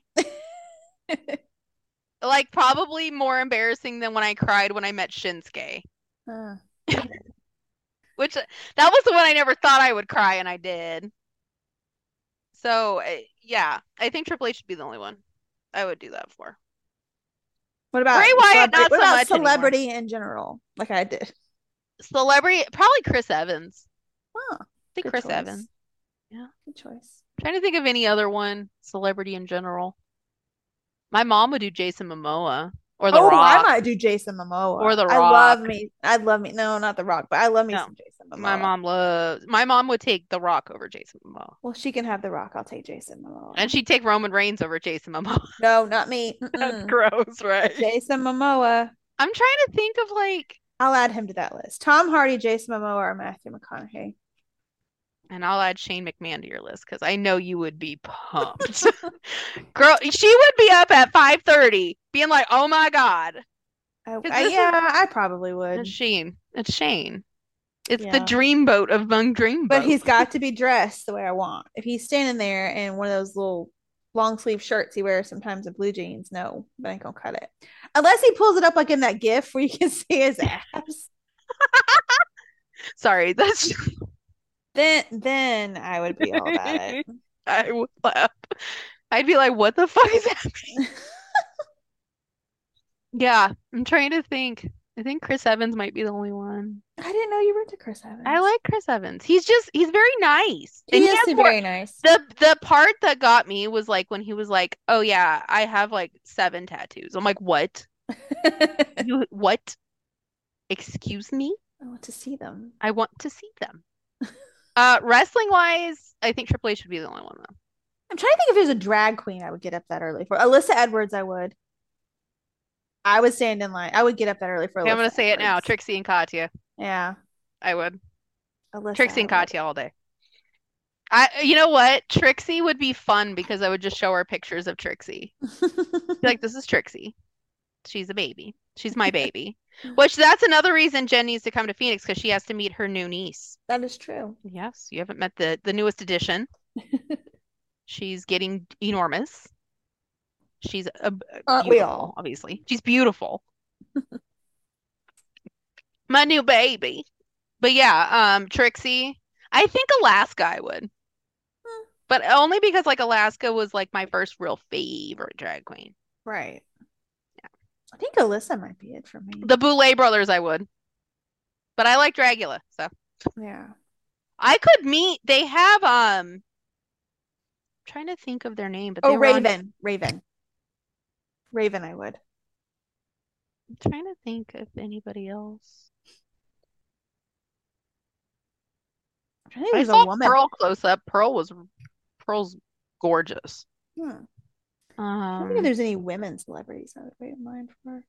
Like probably more embarrassing than when I cried when I met Shinsuke. Huh. Which that was the one I never thought I would cry and I did. So, yeah, I think Triple H should be the only one I would do that for. What Bray about Wyatt, celebrity? not What so about much anymore. celebrity in general? Like I did. Celebrity, probably Chris Evans. Oh, I think good Chris choice. Evans. Yeah. Good choice. Trying to think of any other one, celebrity in general. My mom would do Jason Momoa or The Oh, I Rock might do Jason Momoa. or The I love Rock. me. I'd love me. No, not The Rock, but I love me No, some Jason Momoa. my mom would take The Rock over Jason Momoa. Well, she can have The Rock. I'll take Jason And Momoa. she'd take Roman Reigns over Jason Momoa. No, not me. That's Mm-mm. gross, right? Jason Momoa. I'm trying to think of like, I'll add him to that list. Tom Hardy, Jason Momoa, or Matthew McConaughey. and I'll add Shane McMahon to your list because I know you would be pumped. Girl, she would be up at 5:30 being like, "Oh my God." 'Cause this Yeah, is I probably would. it's Shane. It's Shane. It's the Yeah. dreamboat among But he's dreamboats. got to be dressed the way I want. If he's standing there in one of those little long sleeve shirts he wears sometimes with blue jeans, no, that ain't gonna cut it. Unless he pulls it up like in that gif where you can see his abs. Sorry, that's Then I would be all about it. I would laugh. I'd be like, "What the fuck is happening?" Yeah, I'm trying to think. I think Chris Evans might be the only one. I didn't know you were into Chris I Evans. like Chris Evans. He's very nice. And He he is has more very nice. the part that got me was like when he was like, "Oh yeah, I have like 7 tattoos." I'm like, "What? I You what? Excuse me? want to see them. I want to see them." Wrestling wise, I think Triple H should be the only one though. I'm trying to think if there's a drag queen I would get up that early for. Alyssa Edwards, I would. I would stand in line. I would get up that early for Okay, I'm Alyssa gonna say it now. Edwards. Trixie and Katya. Yeah, I would. Alyssa Trixie and Edwards. Katya all day. You know what? Trixie would be fun because I would just show her pictures of Trixie. Be like, this is Trixie. She's a baby. She's my baby. Which that's another reason Jen needs to come to Phoenix because she has to meet her new niece. That is true. Yes, you haven't met the newest addition. She's getting enormous. She's Aren't we beautiful, all? obviously. She's beautiful. My new baby. But yeah, Trixie. I think Alaska I would. Hmm, But only because like Alaska was like my first real favorite drag queen. right. I think Alyssa might be it for me. The Boulay brothers I would. But I like Dragula, so Yeah. I could meet they have trying to think of their name, but Oh, they were on Raven. Raven. Raven, I would. I'm trying to think of anybody else. I think I there's a saw woman. Pearl close up. Pearl's gorgeous. Hmm. I don't think Um, there's any women celebrities I would wait in line for.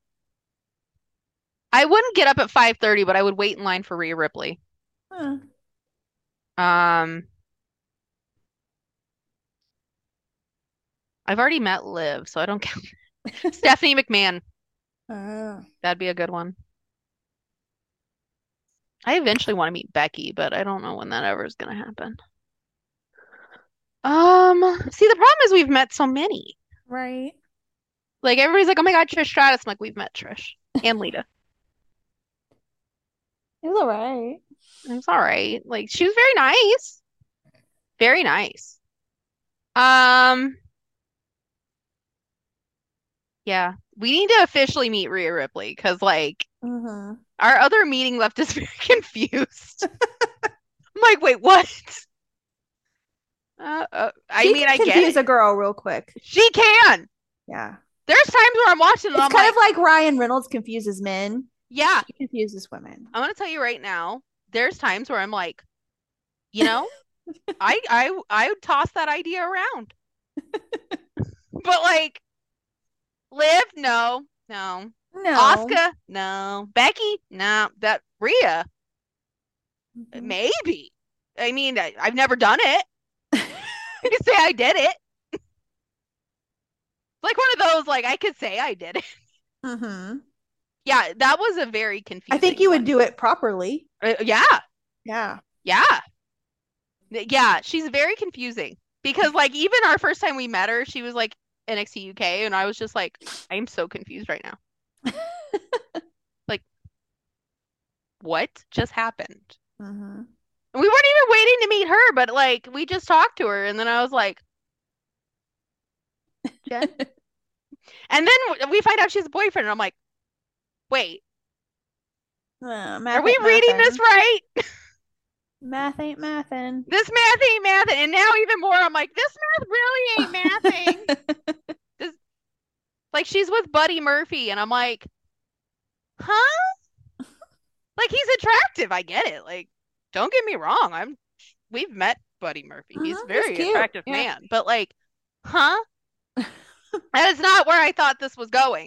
I wouldn't get up at 5:30, but I would wait in line for Rhea Ripley. Huh. Um, I've already met Liv, so I don't count. Stephanie McMahon, Oh. that'd be a good one. I eventually want to meet Becky, but I don't know when that ever is gonna happen. See, the problem is we've met so many. Right. Like everybody's like, "Oh my God, Trish Stratus." I'm like, "We've met Trish and Lita." It was all right. It's all right. Like she was very nice, very nice. Um, yeah, we need to officially meet Rhea Ripley because like Mm-hmm. our other meeting left us very confused. I'm like, wait, what? I She mean, can I get confuse it. a girl real quick. She can. Yeah. There's times where I'm watching and It's I'm kind like, of like Ryan Reynolds confuses men. yeah, She confuses women. I'm gonna tell you right now, there's times where I'm like, you know, I would toss that idea around. But like Liv, no, no. No. Oscar, no. Becky, no. That Rhea, Mhm. maybe. I mean, I've never done it. I could say I did it. Like one of those, like I could say I did it. Mm-hmm. Yeah, that was a very I think confusing you would one. do it properly. Yeah, Yeah. yeah, yeah. She's very confusing because, like, even our first time we met her, she was like NXT UK, and I was just like, I'm so confused right now. Like, what just happened? Mm-hmm. And we weren't even waiting to meet her, but like, we just talked to her, and then I was like, Jen? And then we find out she's a boyfriend, and I'm like, wait, are Math we ain't reading this mathin'. right? Math ain't mathin'. This math ain't mathing. And now even more, I'm like, this math really ain't mathing. This, like she's with Buddy Murphy, and I'm like, huh? Like he's attractive. I get it. Like, don't get me wrong. We've met Buddy Murphy. He's a He's very cute. attractive Yeah. man. But like, huh? That is not where I thought this was going.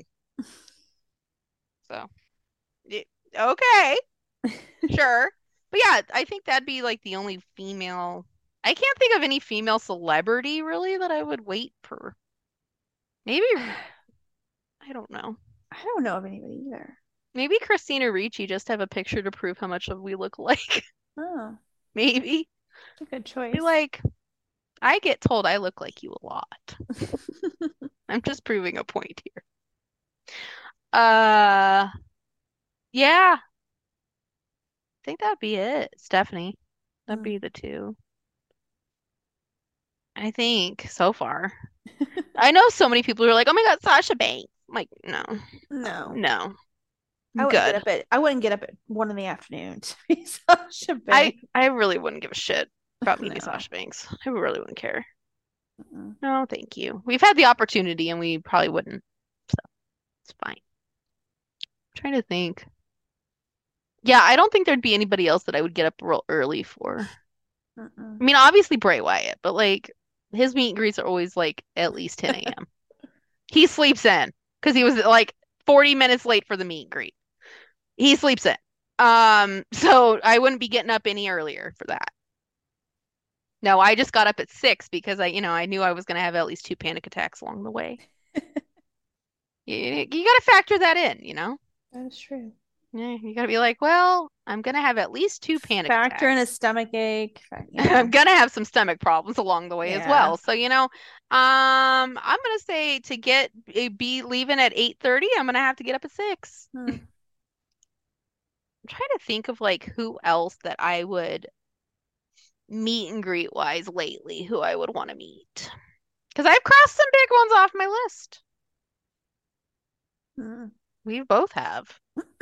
So, okay, sure. But yeah, I think that'd be like the only female. I can't think of any female celebrity really that I would wait for. Maybe I don't know. I don't know of anybody either. Maybe Christina Ricci just have a picture to prove how much of we look alike. Oh, Maybe. that's a good Be choice. like, I get told I look like you a lot. I'm just proving a point here. Uh, yeah, I think that'd be it. Stephanie. That'd Mm. be the two. I think so far. I know so many people who are like, "Oh my God, Sasha Banks." I'm like, no, No. no, I I'm wouldn't get good. up at I wouldn't get up at 1 in the afternoon to be Sasha I Banks. I really wouldn't give a shit about meeting No. Sasha Banks. I really wouldn't care. Mm-mm. No, thank you. We've had the opportunity and we probably wouldn't. So it's fine. I'm trying to think. Yeah, I don't think there'd be anybody else that I would get up real early for. Mm-mm. I mean, obviously Bray Wyatt, but like his meet and greets are always like at least 10 a.m. He sleeps in because he was like 40 minutes late for the meet and greet. He sleeps in. So I wouldn't be getting up any earlier for that. No, I just got up at 6 because I knew I was gonna have at least two panic attacks along the way. You got to factor that in, you know? That is true. Yeah, you gotta be like, well, I'm gonna have at least two panic Factor in a attacks. stomach ache. I'm Yeah. gonna have some stomach problems along the way as Yeah. well. So, I'm gonna say to be leaving at 8:30, I'm gonna have to get up at 6. Hmm. I'm trying to think of like who else that I would meet and greet wise lately, who I would want to meet. Because I've crossed some big ones off my list. Hmm. We both have.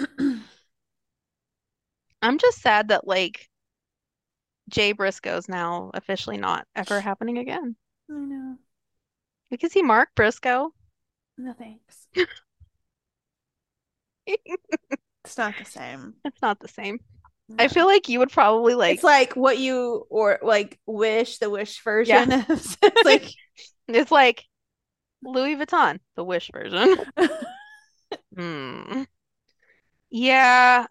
I'm just sad that like Jay Briscoe's now officially not ever happening again. I know. You can see Mark Briscoe. No thanks. It's It's not the same. not the same. I No. feel like you would probably It's like like what you or like wish the wish yeah. version of it's like It's like Louis Vuitton, the Wish version. Hmm. Yeah,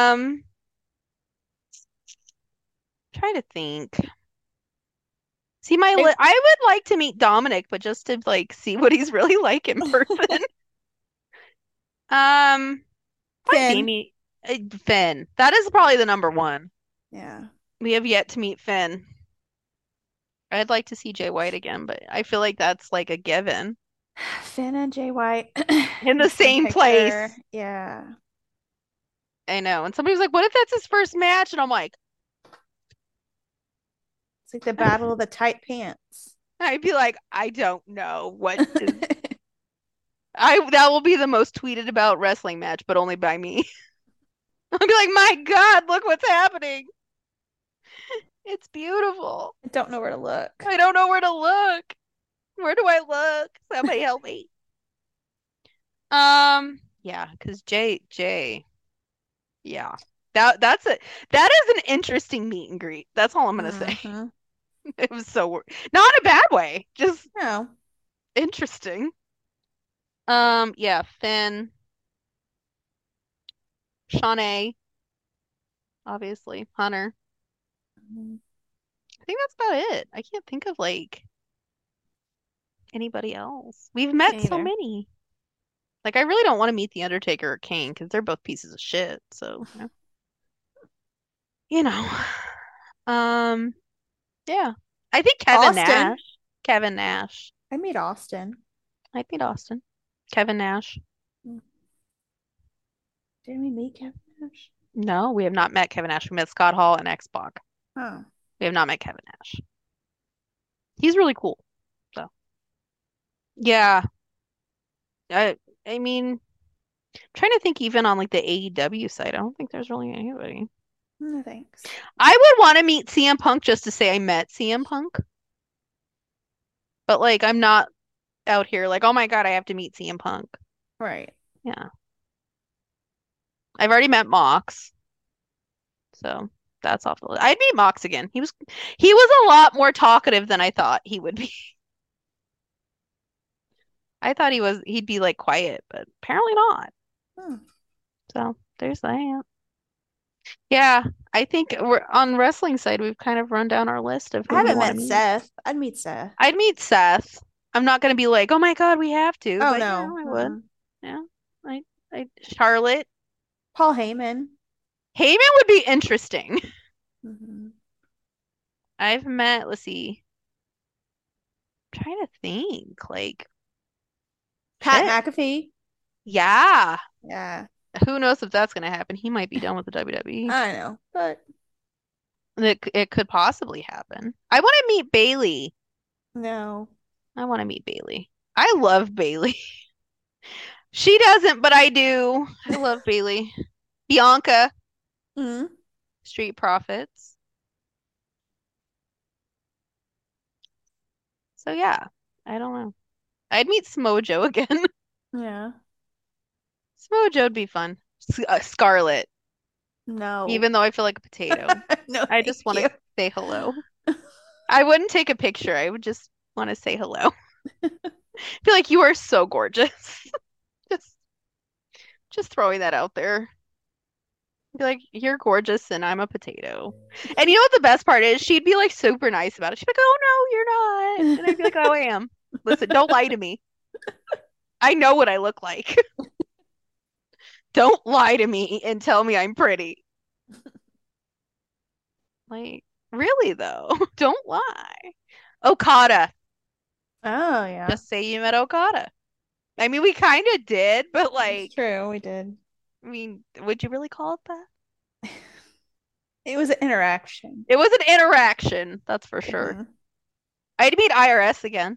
trying to think. See I- I would like to meet Dominic, but just to like see what he's really like in person. Might be Finn. me Finn. That is probably the number one. Yeah. We have yet to meet Finn. I'd like to see Jay White again, but I feel like that's like a given. Finn and Jay White In in the the same same place. picture. Yeah. I know. And somebody was like, what if that's his first match? And I'm like, It's like the battle of the tight pants. I'd be like, I don't know what is I that will be the most tweeted about wrestling match, but only by me. I'll be like, my God, look what's happening. It's beautiful. I don't know where to look. I don't know where to look. Where do I look? Somebody help me. Yeah, because yeah. That's it. That is an interesting meet and greet. That's all I'm gonna say. Hmm. It was so not in a bad way, just No. interesting. Yeah, Finn, Shawnee, obviously, Hunter. Mhm. I think that's about it. I can't think of like anybody else. We've met Me so either. many. Like I really don't want to meet the Undertaker or Kane because they're both pieces of shit. So, you know. Um, yeah. I think Kevin Austin. Nash. Kevin Nash. I meet Austin. I'd meet Austin. Kevin Nash. Did we meet Kevin Nash? No, we have not met Kevin Nash. We met Scott Hall and X-Pac. Oh. We have not met Kevin Nash. He's really cool. So, yeah. I I mean, trying to think even on like the AEW side, I don't think there's really anybody. No thanks. I would want to meet CM Punk just to say I met CM Punk, but like I'm not out here like, oh my God, I have to meet CM Punk. Right. Yeah. I've already met Mox, so that's off the list. I'd meet Mox again. He was a lot more talkative than I thought he would be. I thought he'd be like quiet, but apparently not. Hmm. So there's that. Yeah, I think we're on the wrestling side, we've kind of run down our list of I who we haven't want to met meet. Seth. I'd meet Seth. I'd meet Seth. I'm not gonna be like, oh my God, we have to, Oh but yeah, no. I would. Mm-mm. Yeah. Charlotte. Paul Heyman. Heyman would be interesting. Hmm. I've met, let's see, I'm trying to think, like, Pat shit. McAfee. Yeah. Yeah, Who knows if that's gonna happen? He might be done with the WWE. I know, but It could possibly happen. I want to meet Bailey. no. I want to meet Bailey. I love Bailey. She doesn't, but I do. I love Bailey. Bianca, Hmm. Street Profits. So yeah, I don't know. I'd meet Smojo again. Yeah. Smojo would be fun. Scarlett, No. even though I feel like a potato. No, I thank just want to you. say hello. I wouldn't take a picture. I would just want to say hello. Feel like you are so gorgeous. Just just throwing that out there. Be like, you're gorgeous and I'm a potato. And you know what the best part is? She'd be like super nice about it. She'd be like, oh no, you're not. And I'd be like, oh, I am. Listen, don't lie to me. I know what I look like. Don't lie to me and tell me I'm pretty. Like, really though, don't lie. Okada. Oh yeah. Just say you met Okada. I mean, we kind of did, but It's like, true, we did. I mean, would you really call it that? It was an interaction. It was an interaction, that's for sure. Mhm. I'd meet IRS again.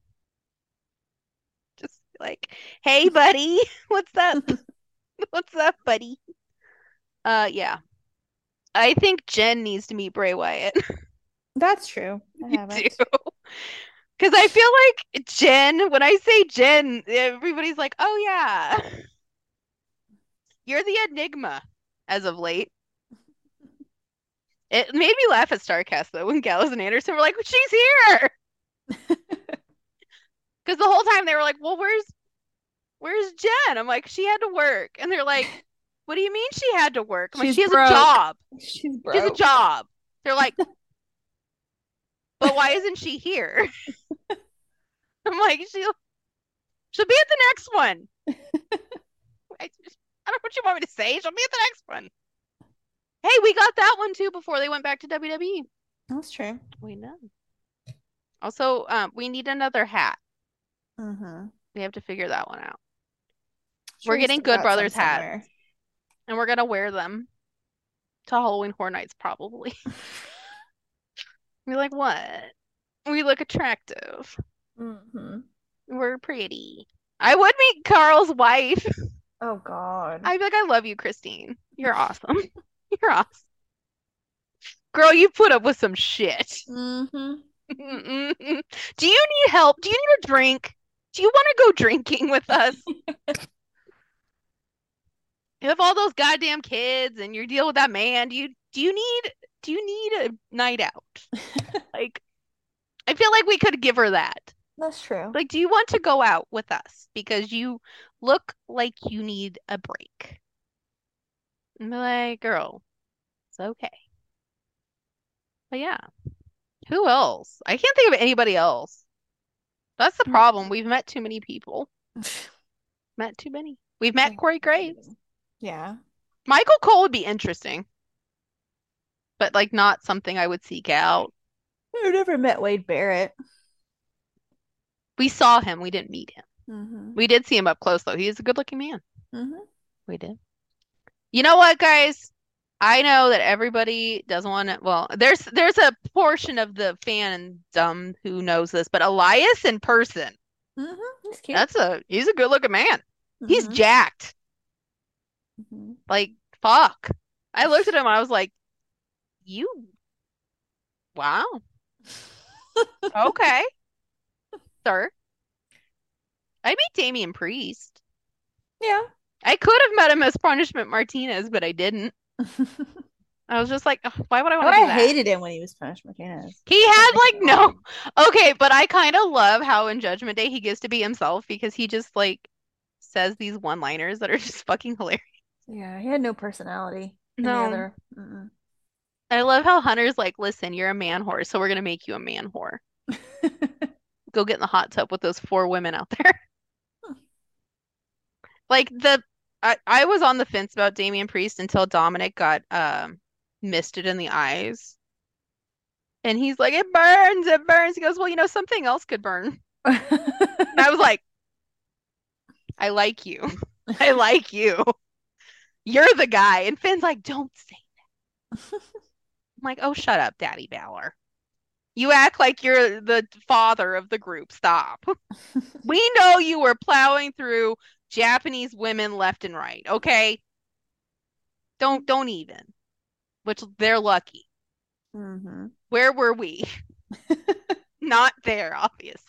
Just like, hey, buddy, what's up? What's up, buddy? Yeah. I think Jen needs to meet Bray Wyatt. That's true. I You do. haven't. Because I feel like Jen, when I say Jen, everybody's like, oh, yeah, you're the enigma as of late. It made me laugh at Starcast, though, when Gallows and Anderson were like, she's here. Because the whole time they were like, well, where's Jen? I'm like, she had to work. And they're like, what do you mean she had to work? I'm like, She's she has a broke. job. She's She has a broke. job. They're like, but why isn't she here? I'm like, she'll be at the next one. I don't know what you want me to say. She'll be at the next one. Hey, we got that one too before they went back to WWE. That's true. We know. Also, we need another hat. Mm-hmm. We have to figure that one out. Sure, We're we getting still Good got some Brothers hats, somewhere. and we're gonna wear them to Halloween Horror Nights probably. We're like, what? We look attractive. Mm-hmm. We're pretty. I would meet Carl's wife. Oh God. I'd be like, I love you, Christine. You're awesome. You're awesome. Girl, you put up with some shit. Mm-hmm. Do you need help? Do you need a drink? Do you want to go drinking with us? You have all those goddamn kids and you deal with that man. Do you need a night out? Like, I feel like we could give her that. That's true. Like, do you want to go out with us? Because you look like you need a break. And be like, girl, it's okay. But yeah, who else? I can't think of anybody else. That's the problem. We've met too many people. Met too many. We've met Corey Graves. Yeah. Michael Cole would be interesting, but like not something I would seek out. I've never met Wade Barrett. We saw him, we didn't meet him. Mm-hmm. We did see him up close though. He is a good-looking man. Mm-hmm. We did. You know what, guys? I know that everybody doesn't want to. Well, there's a portion of the fandom who knows this, but Elias in person, Mm-hmm. He's cute. he's a good-looking man. He's Mm-hmm. jacked. Mm-hmm. Like, fuck. I looked at him, I was like, you, wow, okay, sir. I meet Damian Priest. Yeah. I could have met him as Punishment Martinez, but I didn't. I was just like, "Ugh, why would I Oh, want to do I that? hated him when he was Spanish Martinez. He had like no. Okay, but I kind of love how in Judgment Day he gets to be himself because he just like says these one-liners that are just fucking hilarious. Yeah, he had no personality in the No. other. Mm-mm. I love how Hunter's like, listen, you're a man whore, so we're gonna make you a man whore. Go get in the hot tub with those four women out there. Like I was on the fence about Damian Priest until Dominic got misted in the eyes. And he's like, it burns, it burns. He goes, well, something else could burn. And I was like, I like you. I like you. You're the guy. And Finn's like, don't say that. I'm like, oh, shut up, Daddy Balor. You act like you're the father of the group. Stop. We know you were plowing through Japanese women left and right, okay? Don't even. Which they're lucky. Mm-hmm. Where were we? Not there, obviously.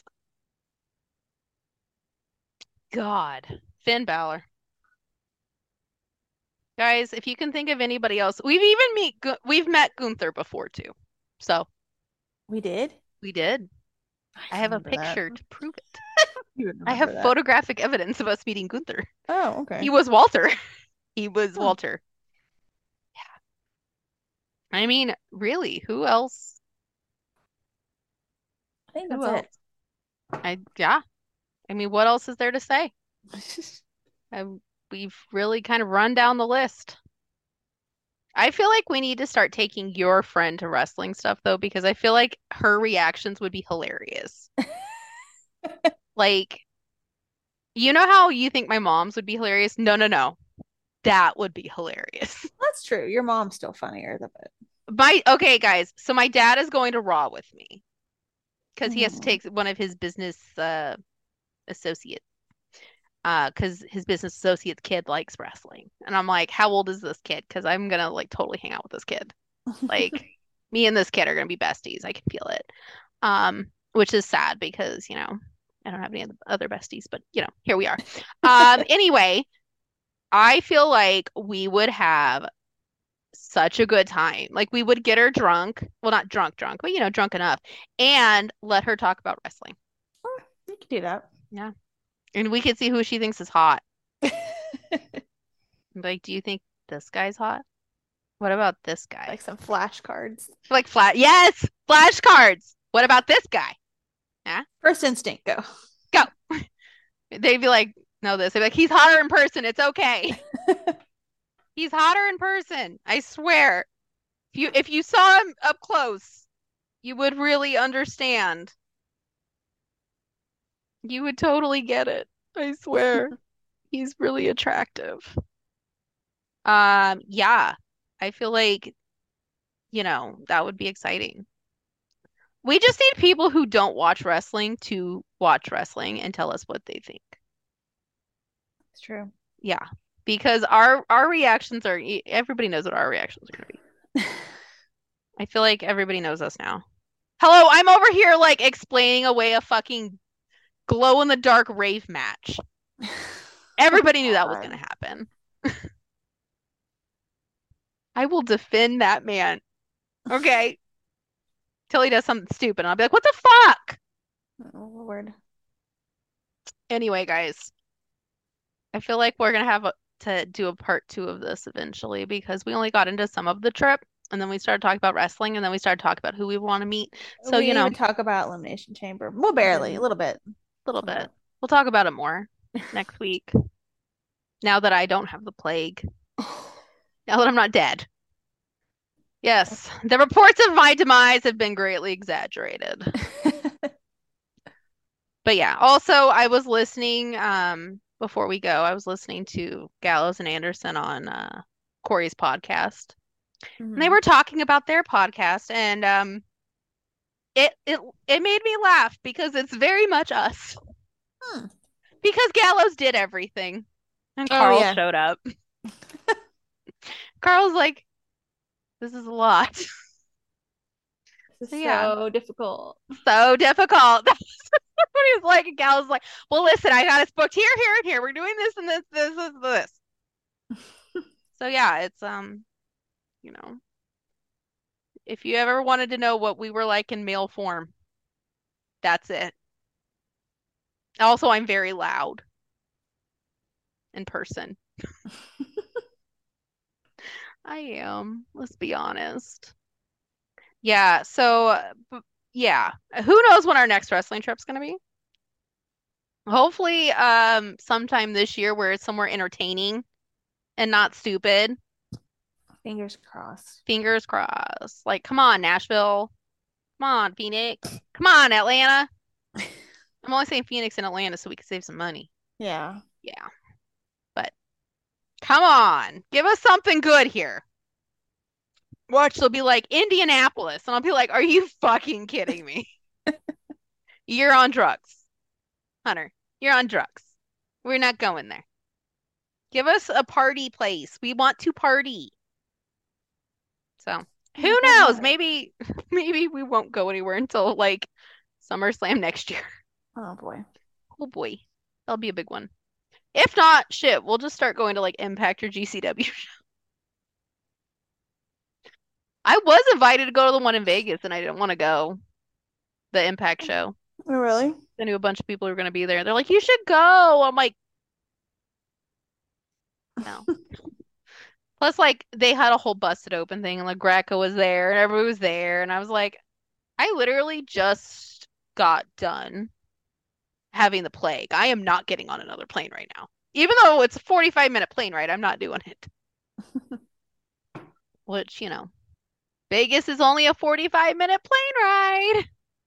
God. Finn Balor. Guys, if you can think of anybody else, we've met Gunther before too. So We did? we did. I have a remember that. picture to prove it. You I remember have that. photographic evidence of us meeting Gunther. Oh, okay. He was Walter. He was Hmm. Walter. I mean, really, who else? I think Who that's else? Yeah. I mean, what else is there to say? it. I, we've really kind of run down the list. I feel like we need to start taking your friend to wrestling stuff though, because I feel like her reactions would be hilarious. Like, you know how you think my mom's would be hilarious? No, no, no. That would be hilarious. That's true. Your mom's still funnier than it. Okay, guys. So my dad is going to Raw with me because he has to Mm. take one of his business associates because his business associate's kid likes wrestling. And I'm like, how old is this kid? Because I'm gonna like totally hang out with this kid. Like me and this kid are gonna be besties. I can feel it. Which is sad because, I don't have any other besties, but here we are. Anyway, I feel like we would have such a good time. Like we would get her drunk. Well, not drunk, drunk, but drunk enough and let her talk about wrestling. Oh, you can do that. Yeah. And we could see who she thinks is hot. Like, do you think this guy's hot? What about this guy? Like some flashcards. Like yes, flashcards. What about this guy? Yeah, First instinct, go. go. They'd be like, no, this. They'd be like, he's hotter in person. It's okay. He's hotter in person. I swear. If you saw him up close, you would really understand. You would totally get it. I swear. He's really attractive. Yeah. I feel like, that would be exciting. We just need people who don't watch wrestling to watch wrestling and tell us what they think. It's true. Yeah. Because our reactions are everybody knows what our reactions are going to be. I feel like everybody knows us now. Hello, I'm over here like explaining away a fucking glow in the dark rave match. Everybody knew that was going to happen. I will defend that man. Okay. Till he does something stupid. And I'll be like, what the fuck? Oh, Lord. Anyway, guys, I feel like we're going to have to do a part 2 of this eventually because we only got into some of the trip and then we started talking about wrestling and then we started talking about who we want to meet. So, We didn't even talk about Elimination Chamber. Well, barely, a little bit. A little bit. We'll talk about it more next week. Now that I don't have the plague. Now that I'm not dead. Yes, the reports of my demise have been greatly exaggerated. But yeah, also I was listening, before we go, I was listening to Gallows and Anderson on Corey's podcast. And they were talking about their podcast and it made me laugh because it's very much us. Because Gallows did everything and Carl showed up. Carl's like, this is a lot. This is so difficult. So difficult. That's what he was like. And Gallows like, well, listen, I got us booked here, here, and here. We're doing this and this. So yeah, it's if you ever wanted to know what we were like in male form, that's it. Also, I'm very loud in person. I am. Let's be honest. Yeah. So, yeah. Who knows when our next wrestling trip's gonna be? Hopefully, sometime this year where it's somewhere entertaining and not stupid. Fingers crossed. Fingers crossed. Like, come on, Nashville. Come on, Phoenix. Come on, Atlanta. I'm only saying Phoenix and Atlanta so we can save some money. Yeah. Yeah. But come on. Give us something good here. Watch, they'll be like Indianapolis. And I'll be like, are you fucking kidding me? You're on drugs. Hunter, you're on drugs. We're not going there. Give us a party place. We want to party. So, who knows? Maybe we won't go anywhere until like SummerSlam next year. Oh boy. Oh boy. That'll be a big one. If not, shit, we'll just start going to like Impact or GCW. I was invited to go to the one in Vegas and I didn't want to go. The Impact show. Oh, really? I knew a bunch of people who were going to be there. They're like, you should go. I'm like, no. Plus, like, they had a whole busted open thing and like Greco was there and everybody was there. And I was like, I literally just got done having the plague. I am not getting on another plane right now. Even though it's a 45-minute plane ride, I'm not doing it. Which, Vegas is only a 45-minute plane ride.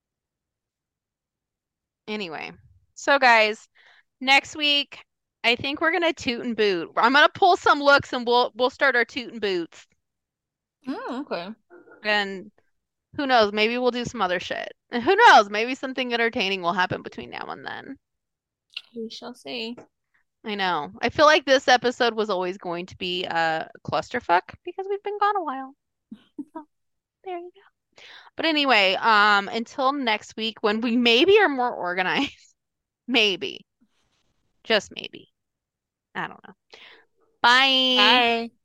Anyway, so guys, next week I think we're gonna toot and boot. I'm gonna pull some looks and we'll start our toot and boots. Okay. And who knows, maybe we'll do some other shit. And who knows, maybe something entertaining will happen between now and then. We shall see. I know. I feel like this episode was always going to be a clusterfuck because we've been gone a while. So there you go. But anyway, until next week when we maybe are more organized. Maybe. Just maybe. I don't know. Bye. Bye.